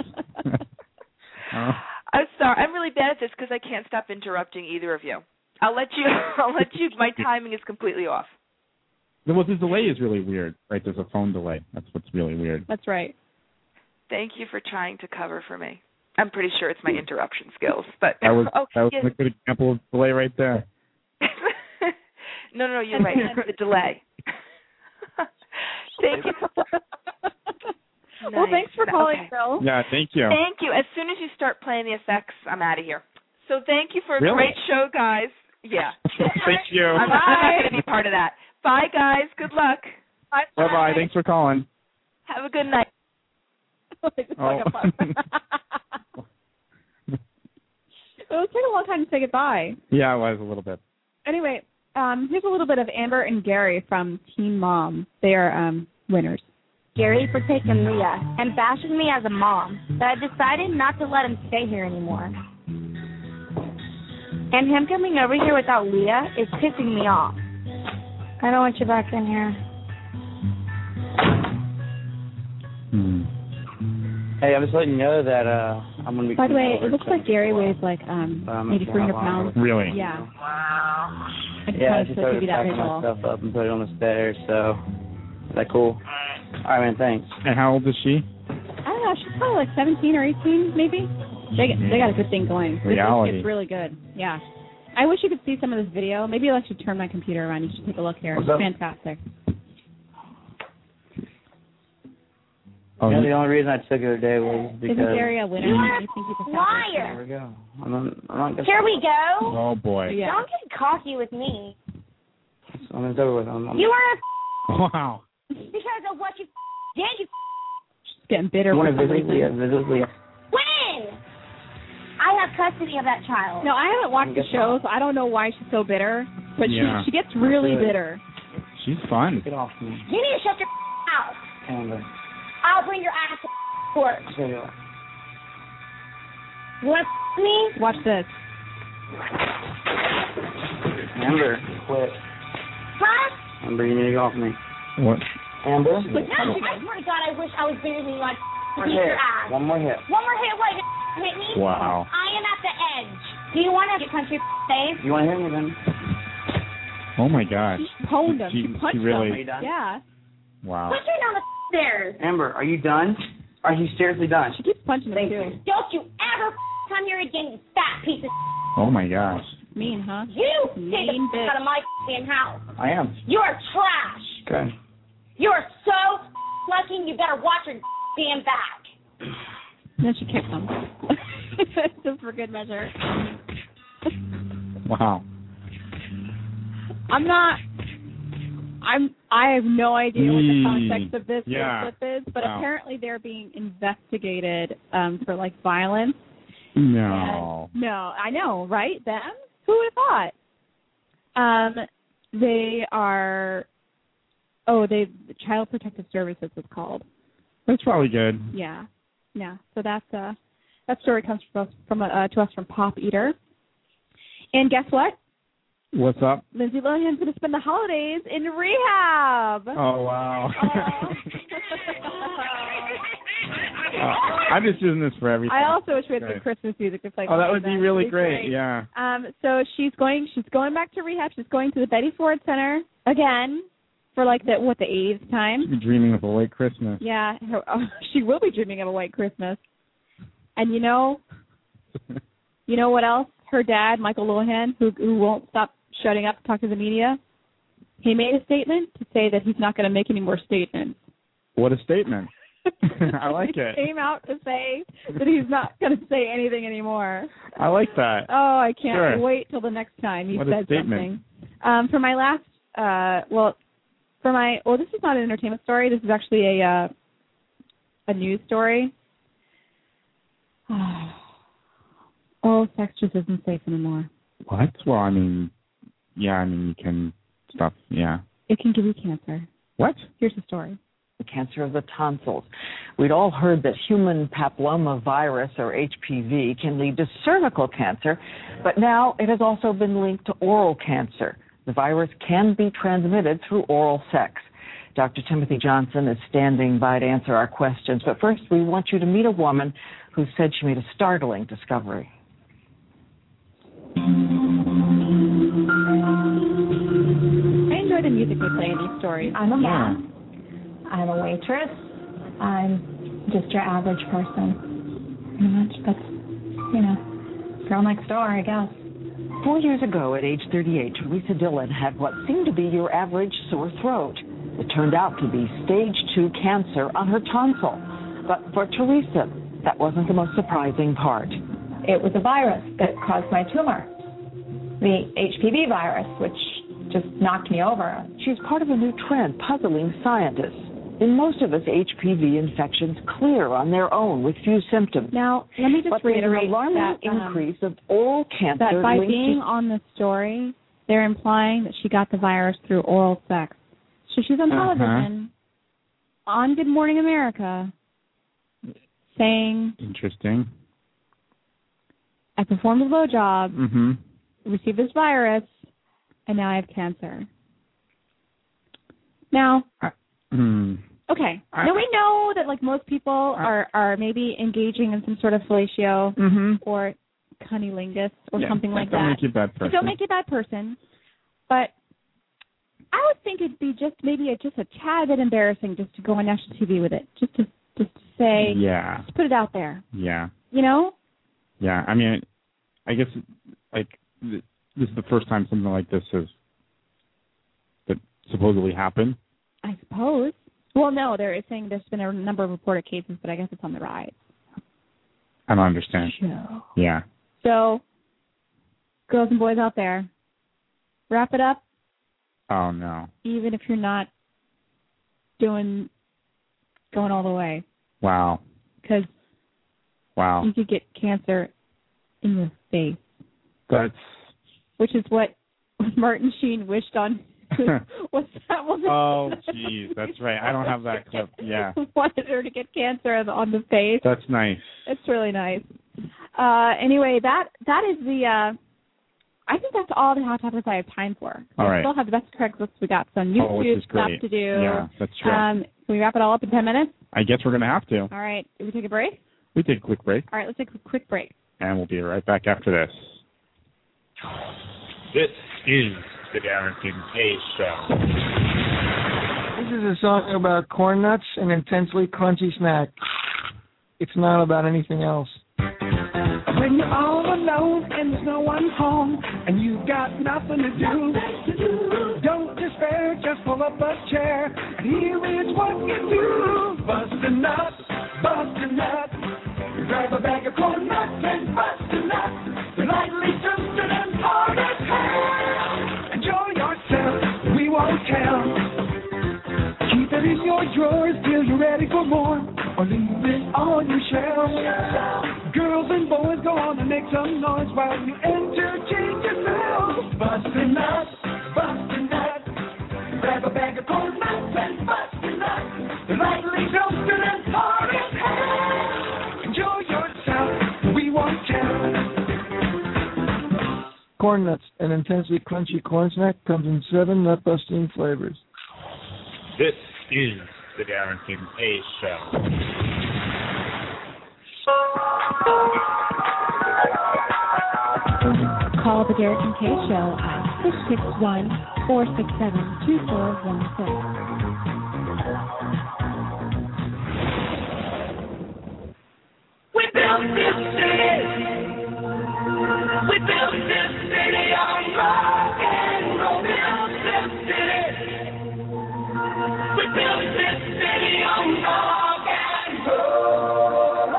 Speaker 7: Uh,
Speaker 11: I'm sorry. I'm really bad at this because I can't stop interrupting either of you. I'll let you. I'll let you. My timing is completely off.
Speaker 7: well, the delay is really weird, right? There's a phone delay. That's what's really weird.
Speaker 3: That's right.
Speaker 11: Thank you for trying to cover for me. I'm pretty sure it's my interruption skills, but
Speaker 7: That was
Speaker 11: oh,
Speaker 7: that was
Speaker 11: yes.
Speaker 7: a good example of delay right there.
Speaker 11: no, no, no, you're right. It's the delay. Thank you.
Speaker 3: Well,
Speaker 11: Nice.
Speaker 3: thanks for calling,
Speaker 11: Okay.
Speaker 3: Phil.
Speaker 7: Yeah, thank you.
Speaker 11: Thank you. As soon as you start playing the effects, I'm out of here. So thank you for a
Speaker 7: Really?
Speaker 11: great show, guys. Yeah.
Speaker 7: Thank you.
Speaker 11: I'm, I'm not going to be part of that. Bye, guys. Good luck.
Speaker 3: Bye.
Speaker 7: Bye bye. Thanks for calling.
Speaker 11: Have a good night.
Speaker 7: Oh.
Speaker 3: It would take a long time to say goodbye.
Speaker 7: Yeah, it was a little bit.
Speaker 3: Anyway, um, here's a little bit of Amber and Gary from Teen Mom. They are um, winners.
Speaker 12: Gary for taking Leah and bashing me as a mom, but I decided not to let him stay here anymore. And him coming over here without Leah is pissing me off. I don't want you back in here.
Speaker 7: Hmm.
Speaker 13: Hey, I'm just letting you know that uh, I'm going to be...
Speaker 3: By the way,
Speaker 13: coming
Speaker 3: it looks
Speaker 13: over
Speaker 3: like Gary weighs like um,
Speaker 13: Um,
Speaker 3: maybe three hundred pounds.
Speaker 7: Really?
Speaker 3: Yeah. I just
Speaker 13: Yeah, I
Speaker 3: wanted
Speaker 13: just
Speaker 3: to
Speaker 13: started
Speaker 3: give you that
Speaker 13: packing my
Speaker 3: visual.
Speaker 13: stuff up and put it on the stairs, so... Is that cool? All right, man, thanks.
Speaker 7: And how old is she?
Speaker 3: I don't know. She's probably like seventeen or eighteen, maybe. They they got a good thing going. It's-
Speaker 7: Reality.
Speaker 3: It's really good. Yeah. I wish you could see some of this video. Maybe I'll actually turn my computer around. You should take a look here.
Speaker 13: What's
Speaker 3: It's
Speaker 13: up?
Speaker 3: fantastic.
Speaker 7: Oh,
Speaker 13: you know,
Speaker 7: you-
Speaker 13: the only reason I took it today was because...
Speaker 3: Isn't Gary a winner?
Speaker 12: You
Speaker 3: I
Speaker 12: are
Speaker 3: think he's a
Speaker 13: There
Speaker 12: liar.
Speaker 13: we go. I'm not, I'm not gonna...
Speaker 12: Here we go.
Speaker 7: Oh boy.
Speaker 3: Yeah.
Speaker 12: Don't get cocky with me.
Speaker 13: I'm it's over with. I'm, I'm,
Speaker 12: You are a
Speaker 7: Wow.
Speaker 12: because of what you did. You
Speaker 3: She's getting bitter.
Speaker 13: I want
Speaker 3: for
Speaker 13: to
Speaker 3: some
Speaker 13: visit
Speaker 3: reason.
Speaker 13: Leah, visit Leah.
Speaker 12: when I have custody of that child.
Speaker 3: No, I haven't watched the show, so I don't know why she's so bitter. But
Speaker 7: Yeah.
Speaker 3: she she gets really
Speaker 13: Good.
Speaker 3: bitter.
Speaker 7: She's fun.
Speaker 13: Get off me.
Speaker 12: You need to shut your mouth.
Speaker 13: And, uh,
Speaker 12: I'll bring your ass to court.
Speaker 13: so, uh,
Speaker 12: You want to me?
Speaker 3: Watch this.
Speaker 13: Amber, quit.
Speaker 12: Huh?
Speaker 13: Amber, you need to get off me.
Speaker 7: What?
Speaker 13: Amber?
Speaker 12: But no, I swear to God, I wish I was bigger than you. I'd
Speaker 13: One
Speaker 12: beat
Speaker 13: more
Speaker 12: your
Speaker 13: hit.
Speaker 12: ass.
Speaker 13: One more hit.
Speaker 12: One more hit. What? You hit me?
Speaker 7: Wow.
Speaker 12: I am at the edge. Do you want to get country safe?
Speaker 13: You want to hit me then?
Speaker 7: Oh my gosh.
Speaker 3: She pwned him.
Speaker 7: She-
Speaker 3: She, punched
Speaker 7: she really-
Speaker 3: him.
Speaker 13: Are you done?
Speaker 3: Yeah.
Speaker 7: Wow.
Speaker 12: Push her down the stairs.
Speaker 13: Amber, are you done? Are you seriously done?
Speaker 3: She keeps punching him too.
Speaker 12: Don't you ever come here again, you fat piece of
Speaker 7: Oh, my gosh.
Speaker 3: Mean, huh?
Speaker 12: You
Speaker 3: Mean
Speaker 12: get the
Speaker 3: bitch.
Speaker 12: f- out of my f***ing house.
Speaker 7: I am.
Speaker 12: You're trash.
Speaker 7: Okay.
Speaker 12: You're so fucking. You better watch your damn back.
Speaker 3: Then she kicked him. Just for good measure.
Speaker 7: Wow.
Speaker 3: I'm not. I'm. I have no idea what the
Speaker 7: Yee.
Speaker 3: context of this
Speaker 7: Yeah.
Speaker 3: clip is, but
Speaker 7: Wow.
Speaker 3: apparently they're being investigated um, for like violence.
Speaker 7: No.
Speaker 3: And, no, I know, right? Them? Who would have thought? Um, they are. Oh, they Child Protective Services was called.
Speaker 7: That's probably good.
Speaker 3: Yeah, yeah. So that's uh, that story comes from us, from uh, to us from Pop Eater. And guess what?
Speaker 7: What's up?
Speaker 3: Lindsay Lohan's going to spend the holidays in rehab.
Speaker 7: Oh, wow.
Speaker 3: Oh.
Speaker 7: uh, I'm just using this for everything.
Speaker 3: I also wish we had
Speaker 7: Great.
Speaker 3: some Christmas music to play.
Speaker 7: Oh, that
Speaker 3: for
Speaker 7: would be
Speaker 3: them.
Speaker 7: really
Speaker 3: It'd
Speaker 7: great. Yeah.
Speaker 3: Um, so she's going. She's going back to rehab. She's going to the Betty Ford Center again for like the what the eighth time.
Speaker 7: She'll be dreaming of a white Christmas.
Speaker 3: Yeah, her, oh, she will be dreaming of a white Christmas. And you know, you know what else? Her dad, Michael Lohan, who who won't stop shutting up to talk to the media, he made a statement to say that he's not going to make any more statements.
Speaker 7: What a statement. I like it.
Speaker 3: He came out to say that he's not going to say anything anymore.
Speaker 7: I like that.
Speaker 3: Oh, I can't
Speaker 7: Sure.
Speaker 3: wait till the next time he
Speaker 7: What a
Speaker 3: says
Speaker 7: statement.
Speaker 3: something. Um, for my last, uh, well, for my, well, this is not an entertainment story. This is actually a uh, a news story. Oh, sex just isn't safe anymore.
Speaker 7: What? Well, I mean, yeah, I mean, you can stuff, yeah.
Speaker 3: It can give you cancer.
Speaker 7: What?
Speaker 3: Here's the story.
Speaker 14: The cancer of the tonsils. We'd all heard that human papillomavirus, or H P V, can lead to cervical cancer, but now it has also been linked to oral cancer. The virus can be transmitted through oral sex. Doctor Timothy Johnson is standing by to answer our questions, but first we want you to meet a woman who said she made a startling discovery.
Speaker 3: I enjoy the music we play in these stories.
Speaker 15: I'm a mom. I'm a waitress. I'm just your average person. Pretty much. That's, you know, girl next door, I guess.
Speaker 14: Four years ago, at age thirty-eight, Teresa Dillon had what seemed to be your average sore throat. It turned out to be stage two cancer on her tonsil. But for Teresa, that wasn't the most surprising part.
Speaker 15: It was a virus that caused my tumor, the H P V virus, which just knocked me over.
Speaker 14: She's part of a new trend puzzling scientists. In most of us, H P V infections clear on their own with few symptoms.
Speaker 3: Now, let me just
Speaker 14: but
Speaker 3: reiterate
Speaker 14: there's an alarming
Speaker 3: that, um,
Speaker 14: increase of oral cancer.
Speaker 3: That by
Speaker 14: linked
Speaker 3: being
Speaker 14: to...
Speaker 3: on the story, they're implying that she got the virus through oral sex. So she's on
Speaker 7: Uh-huh.
Speaker 3: television on Good Morning America saying,
Speaker 7: Interesting.
Speaker 3: I performed a blowjob,
Speaker 7: Mm-hmm.
Speaker 3: received this virus, and now I have cancer. Now,
Speaker 7: Hmm.
Speaker 3: okay.
Speaker 7: I-
Speaker 3: now we know that like most people are, are maybe engaging in some sort of fellatio
Speaker 7: Mm-hmm.
Speaker 3: or cunnilingus or
Speaker 7: Yeah,
Speaker 3: something like
Speaker 7: don't
Speaker 3: that.
Speaker 7: make you a bad
Speaker 3: It
Speaker 7: person.
Speaker 3: don't make you a bad person. But I would think it'd be just maybe a, just a tad bit embarrassing just to go on national T V with it. Just to just to say,
Speaker 7: Yeah.
Speaker 3: just put it out there.
Speaker 7: Yeah.
Speaker 3: You know?
Speaker 7: Yeah. I mean, I guess, like, th- this is the first time something like this has that supposedly happened.
Speaker 3: I suppose. Well, no, they're saying there's been a number of reported cases, but I guess it's on the rise.
Speaker 7: I don't understand.
Speaker 3: Show.
Speaker 7: Yeah.
Speaker 3: So, girls and boys out there, wrap it up,
Speaker 7: Oh, no.
Speaker 3: even if you're not doing, going all the way.
Speaker 7: Wow.
Speaker 3: Because
Speaker 7: Wow.
Speaker 3: you could get cancer in your face,
Speaker 7: That's...
Speaker 3: which is what Martin Sheen wished on. What's that woman?
Speaker 7: Oh, jeez. That's right. I don't have that clip. Yeah.
Speaker 3: Wanted her to get cancer on the- on the face.
Speaker 7: That's nice.
Speaker 3: It's really nice. Uh, anyway, that that is the. Uh, I think that's all the hot topics I have time for.
Speaker 7: All
Speaker 3: we
Speaker 7: right.
Speaker 3: still have the best Craigslist we got some
Speaker 7: Oh, which
Speaker 3: YouTube
Speaker 7: is
Speaker 3: stuff
Speaker 7: great.
Speaker 3: to do.
Speaker 7: Yeah, that's true.
Speaker 3: Um, can we wrap it all up in ten minutes?
Speaker 7: I guess we're going to have to.
Speaker 3: All right. Did we take a break?
Speaker 7: We take a quick break,
Speaker 3: All right. Let's take a quick break.
Speaker 7: and we'll be right back after this.
Speaker 2: This is the Darren Stevens Hayes Show.
Speaker 16: This is a song about corn nuts and intensely crunchy snack. It's not about anything else.
Speaker 6: When you're all alone and there's no one home and you've got nothing to do, don't despair, just pull up a chair and here is what you do. Bust a nut, bust a nut, grab a bag of corn nuts and bust a nut, lightly toasted and hard as hell. Enjoy yourself, we won't tell. Keep it in your drawers till you're ready for more, or leave it on your shelf. Girls and boys, go on and make some noise while you entertain yourself. Bust a nut, bust a nut, grab a bag of corn nuts and bust a nut, lightly toasted and hard as hell. Enjoy yourself, we won't tell.
Speaker 16: Corn Nuts, an intensely crunchy corn snack, comes in seven nut-busting flavors.
Speaker 2: This is the Darren King Hayes Show.
Speaker 1: Call the Derek and Kay Show at six six one, four six seven, two four one six.
Speaker 4: We built this city. We built this city on rock and roll. Built this city. We built this city on rock and roll.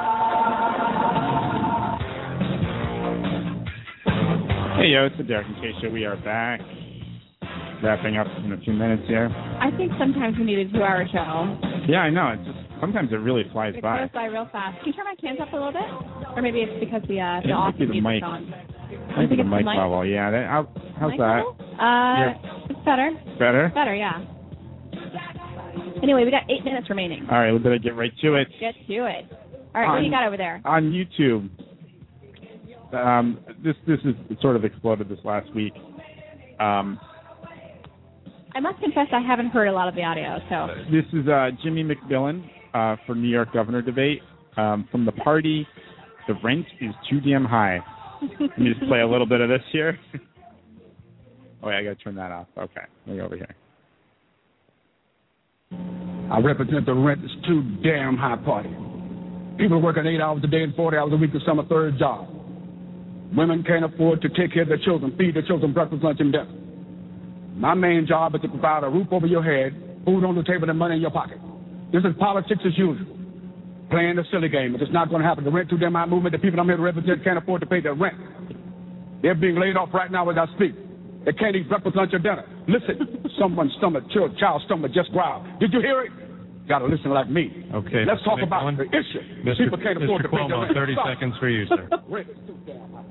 Speaker 7: Hey, yo, it's the Derek and Kay Show. We are back. Wrapping up in a few minutes here.
Speaker 3: I think sometimes we need a two-hour show.
Speaker 7: Yeah, I know. It's just sometimes it really flies
Speaker 3: It
Speaker 7: by.
Speaker 3: goes by real fast. Can you turn my cans up a little bit? Or maybe it's because the uh, the
Speaker 7: It might
Speaker 3: awesome
Speaker 7: be the
Speaker 3: music's
Speaker 7: mic.
Speaker 3: on.
Speaker 7: Maybe the
Speaker 3: it's
Speaker 7: mic
Speaker 3: the mic?
Speaker 7: level. Yeah. That, how, how's
Speaker 3: Mic
Speaker 7: that?
Speaker 3: level? Uh, it's better.
Speaker 7: Better?
Speaker 3: Better, yeah. Anyway, we got eight minutes remaining.
Speaker 7: All right. We better get right to it.
Speaker 3: Get to it. All right, what do you got over there?
Speaker 7: On YouTube, um, this this is sort of exploded this last week. Um,
Speaker 3: I must confess I haven't heard a lot of the audio, so.
Speaker 7: This is uh, Jimmy McMillan uh, for New York governor debate. Um, from the party, the rent is too damn high. Let me just play a little bit of this here. Oh, yeah, I got to turn that off. Okay, let me go over here.
Speaker 5: I represent the rent is too damn high party. People working eight hours a day and forty hours a week to some a third job. Women can't afford to take care of their children, feed their children breakfast, lunch, and dinner. My main job is to provide a roof over your head, food on the table, and money in your pocket. This is politics as usual. Playing a silly game. It's not going to happen. The rent too damn high movement, the people I'm here to represent can't afford to pay their rent. They're being laid off right now as I speak. They can't eat breakfast, lunch, or dinner. Listen, someone's stomach, child, child's stomach just growled. Did you hear it? Got to listen like me.
Speaker 17: Okay.
Speaker 5: Let's
Speaker 17: Mister
Speaker 5: talk about
Speaker 17: McMillan.
Speaker 5: the issue.
Speaker 17: Mister
Speaker 5: People can't afford
Speaker 17: Mister
Speaker 5: to pay their
Speaker 17: Cuomo,
Speaker 5: rent.
Speaker 17: thirty
Speaker 5: Stop.
Speaker 17: seconds for you, sir.
Speaker 5: Rent is too damn high.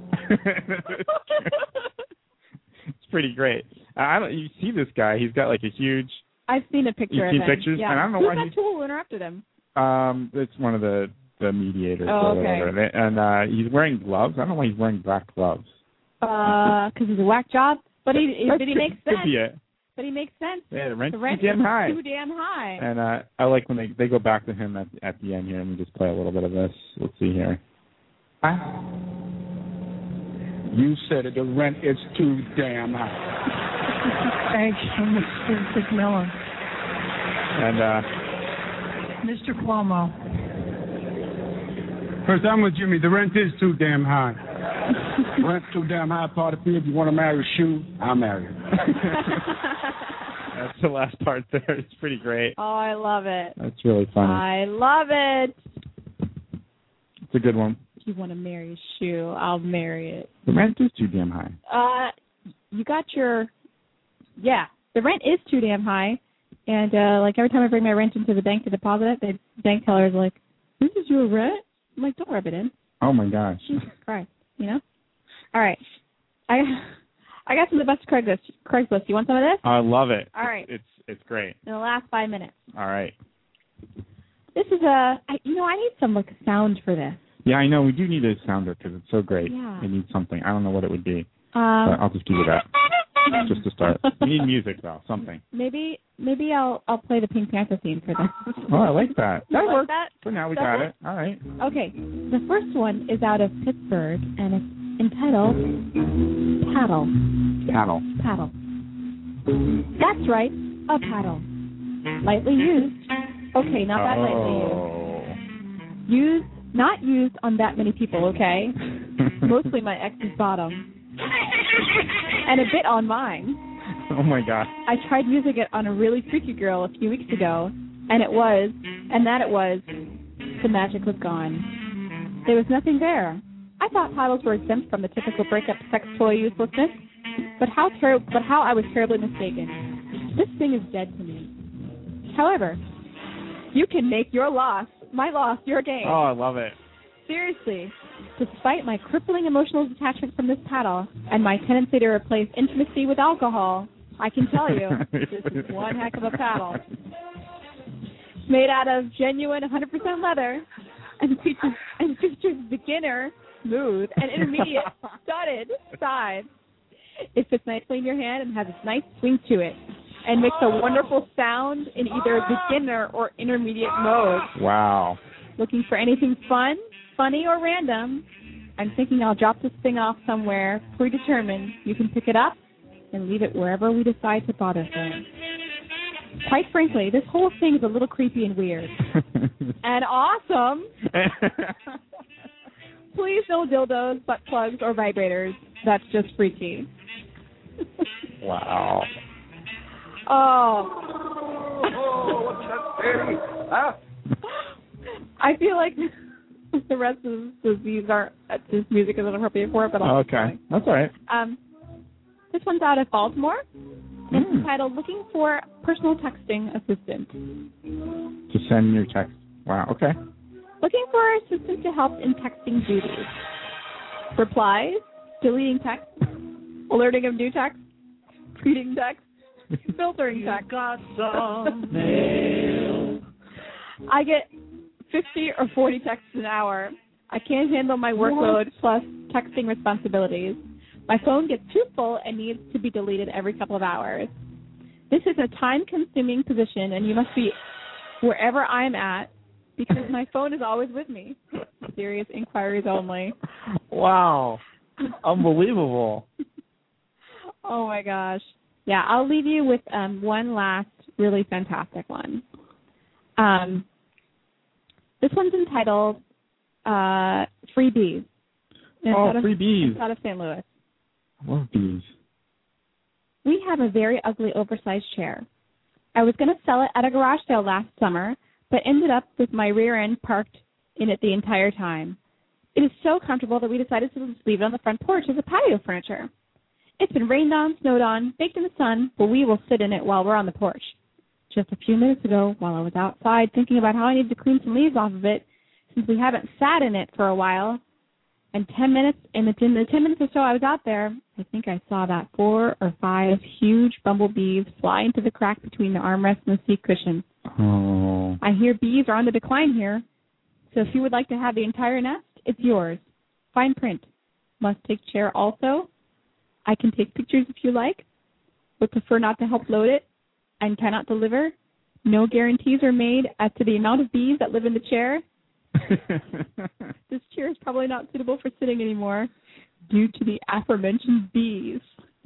Speaker 7: It's pretty great. I don't. You see this guy? He's got like a huge.
Speaker 3: I've seen a picture
Speaker 7: You've
Speaker 3: of
Speaker 7: seen
Speaker 3: him.
Speaker 7: pictures?
Speaker 3: Yeah.
Speaker 7: And I don't know
Speaker 3: Who's
Speaker 7: why
Speaker 3: that
Speaker 7: he's-
Speaker 3: tool who interrupted him?
Speaker 7: Um, it's one of the the mediators
Speaker 3: Oh,
Speaker 7: or
Speaker 3: okay.
Speaker 7: whatever. And uh, he's wearing gloves. I don't know why he's wearing black gloves.
Speaker 3: Uh, because it's a whack job? But he,
Speaker 7: That
Speaker 3: but he
Speaker 7: could-
Speaker 3: makes
Speaker 7: could
Speaker 3: sense.
Speaker 7: be it.
Speaker 3: But he makes sense.
Speaker 7: Yeah, the rent's
Speaker 3: The rent
Speaker 7: too damn
Speaker 3: is
Speaker 7: high.
Speaker 3: too damn high.
Speaker 7: And uh, I like when they they go back to him at at the end here, and we just play a little bit of this. Let's see here.
Speaker 5: You said it. The rent is too damn high.
Speaker 18: Thank you, Mister McMillan.
Speaker 7: And uh,
Speaker 18: Mister Cuomo.
Speaker 5: First, I'm with Jimmy. The rent is too damn high. Rent too damn high, party fee. If you want to marry a shoe, I'll marry you.
Speaker 7: that's the last part there. It's pretty great.
Speaker 3: Oh, I love it.
Speaker 7: That's really funny.
Speaker 3: I love it.
Speaker 7: It's a good one.
Speaker 3: If you want to marry a shoe, I'll marry it.
Speaker 7: The rent is too damn high.
Speaker 3: Uh, you got your, yeah, the rent is too damn high. And, uh, like, every time I bring my rent into the bank to deposit it, the bank teller is like, this is your rent? I'm like, don't rub it in.
Speaker 7: Oh, my gosh.
Speaker 3: Jesus Christ, you know? All right. I I got some of the best Craigslist. Craigslist. You want some of this?
Speaker 7: I love it.
Speaker 3: All right.
Speaker 7: It's it's great.
Speaker 3: In the last five minutes.
Speaker 7: All right.
Speaker 3: This is a, I, you know, I need some, like, sound for this.
Speaker 7: Yeah, I know. We do need a sounder because it's so great.
Speaker 3: Yeah.
Speaker 7: We need something. I don't know what it would be.
Speaker 3: Um,
Speaker 7: but I'll just give you that. Just to start. We need music, though. Something.
Speaker 3: Maybe maybe I'll I'll play the Pink Panther theme for this.
Speaker 7: Oh, I like that.
Speaker 3: You
Speaker 7: That
Speaker 3: like
Speaker 7: works.
Speaker 3: that?
Speaker 7: For now, we
Speaker 3: That
Speaker 7: got
Speaker 3: works?
Speaker 7: it. All right.
Speaker 3: Okay. The first one is out of Pittsburgh, and it's entitled Paddle.
Speaker 7: Paddle.
Speaker 3: Paddle. That's right, a paddle. Lightly used. Okay, not that lightly
Speaker 7: Oh.
Speaker 3: used. Used Not used on that many people, okay? Mostly my ex's bottom. And a bit on mine.
Speaker 7: Oh, my God.
Speaker 3: I tried using it on a really freaky girl a few weeks ago, and it was, and that it was, the magic was gone. There was nothing there. I thought paddles were exempt from the typical breakup sex toy uselessness, but how ter- but how I was terribly mistaken. This thing is dead to me. However, you can make your loss, my loss, your gain.
Speaker 7: Oh, I love it.
Speaker 3: Seriously, despite my crippling emotional detachment from this paddle and my tendency to replace intimacy with alcohol, I can tell you, this is one heck of a paddle. Made out of genuine one hundred percent leather and features, and features beginner, smooth, and intermediate studded sides. It fits nicely in your hand and has a nice swing to it and makes a wonderful sound in either beginner or intermediate mode.
Speaker 7: Wow.
Speaker 3: Looking for anything fun, funny, or random? I'm thinking I'll drop this thing off somewhere predetermined. You can pick it up and leave it wherever we decide to bother things. Quite frankly, this whole thing is a little creepy and weird. And awesome. Please no dildos, butt plugs, or vibrators. That's just freaky.
Speaker 7: Wow.
Speaker 3: Oh.
Speaker 4: Oh, what's that, baby? Ah.
Speaker 3: I feel like the rest of the, these are this music is inappropriate for it, but I'll
Speaker 7: okay, that's all right.
Speaker 3: Um, this one's out of Baltimore.
Speaker 7: Mm.
Speaker 3: It's entitled "Looking for Personal Texting Assistant."
Speaker 7: To send your text. Wow. Okay.
Speaker 3: Looking for an assistant to help in texting duties. Replies, deleting text, alerting of new text, reading text, filtering text.
Speaker 4: Got some mail.
Speaker 3: I get fifty or forty texts an hour. I can't handle my workload plus texting responsibilities. My phone gets too full and needs to be deleted every couple of hours. This is a time-consuming position, and you must be wherever I'm at because my phone is always with me. Serious inquiries only.
Speaker 7: Wow. Unbelievable.
Speaker 3: Oh, my gosh. Yeah, I'll leave you with um, one last really fantastic one. Um, this one's entitled uh, Free Bees. And
Speaker 7: Oh,
Speaker 3: it's out
Speaker 7: free
Speaker 3: of,
Speaker 7: bees.
Speaker 3: It's out of Saint Louis.
Speaker 7: I love bees.
Speaker 3: We have a very ugly, oversized chair. I was going to sell it at a garage sale last summer, but ended up with my rear end parked in it the entire time. It is so comfortable that we decided to just leave it on the front porch as a patio furniture. It's been rained on, snowed on, baked in the sun, but we will sit in it while we're on the porch. Just a few minutes ago, while I was outside thinking about how I need to clean some leaves off of it, since we haven't sat in it for a while, and ten minutes, in the, in the ten minutes or so I was out there, I think I saw that four or five huge bumblebees fly into the crack between the armrest and the seat cushion.
Speaker 7: Oh.
Speaker 3: I hear bees are on the decline here, so if you would like to have the entire nest, it's yours. Fine print. Must take chair also. I can take pictures if you like, would prefer not to help load it, and cannot deliver. No guarantees are made as to the amount of bees that live in the chair. This chair is probably not suitable for sitting anymore due to the aforementioned bees.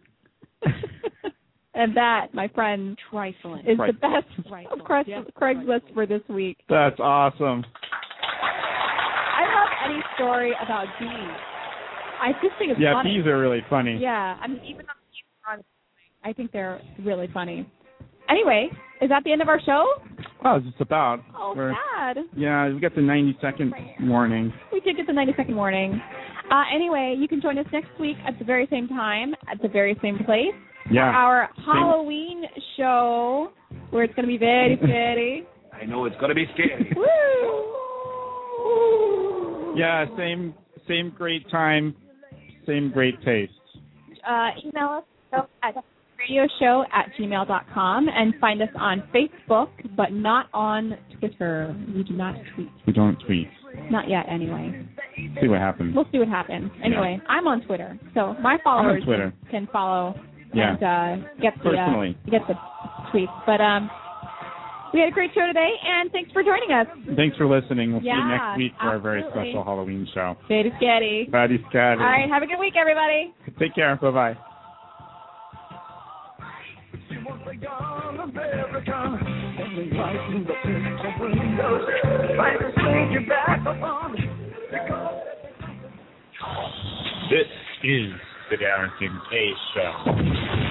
Speaker 3: And that, my friend,
Speaker 11: Trifling.
Speaker 3: is
Speaker 7: Trifling.
Speaker 3: the best
Speaker 11: Trifling.
Speaker 3: of Craig's,
Speaker 11: Yeah.
Speaker 3: Craigslist for this week.
Speaker 7: That's awesome.
Speaker 3: I love any story about bees. I just think it's
Speaker 7: Yeah,
Speaker 3: funny.
Speaker 7: bees are really funny.
Speaker 3: Yeah, I mean, even though bees are on, I think they're really funny. Anyway, is that the end of our show?
Speaker 7: Wow, it's just about.
Speaker 3: Oh,
Speaker 7: We're-
Speaker 3: sad.
Speaker 7: Yeah, we got the ninety second warning.
Speaker 3: We did get the ninety second warning. Uh, anyway, you can join us next week at the very same time, at the very same place.
Speaker 7: Yeah.
Speaker 3: For our Halloween show, where it's going to be very scary.
Speaker 2: I know it's going to be scary.
Speaker 3: Woo!
Speaker 7: Yeah, same same great time, same great taste.
Speaker 3: Uh, email us at radio show at gmail dot com and find us on Facebook, but not on Twitter. We do not tweet.
Speaker 7: We don't tweet.
Speaker 3: Not yet, anyway.
Speaker 7: See what happens.
Speaker 3: We'll see what happens. Anyway, I'm on Twitter, so my followers
Speaker 7: Twitter.
Speaker 3: can follow
Speaker 7: Yeah.
Speaker 3: and uh, get the uh,
Speaker 7: Personally.
Speaker 3: get the tweets. But um, we had a great show today, and thanks for joining us.
Speaker 7: Thanks for listening. We'll see you
Speaker 3: Yeah,
Speaker 7: next week for our very
Speaker 3: absolutely.
Speaker 7: special Halloween show.
Speaker 3: Very scary.
Speaker 7: Patty Scotty.
Speaker 3: All right, have a good week, everybody.
Speaker 7: Take care. Bye bye.
Speaker 4: American, and the lights in the picture windows, trying to swing you back upon
Speaker 2: is the Darrington A Show.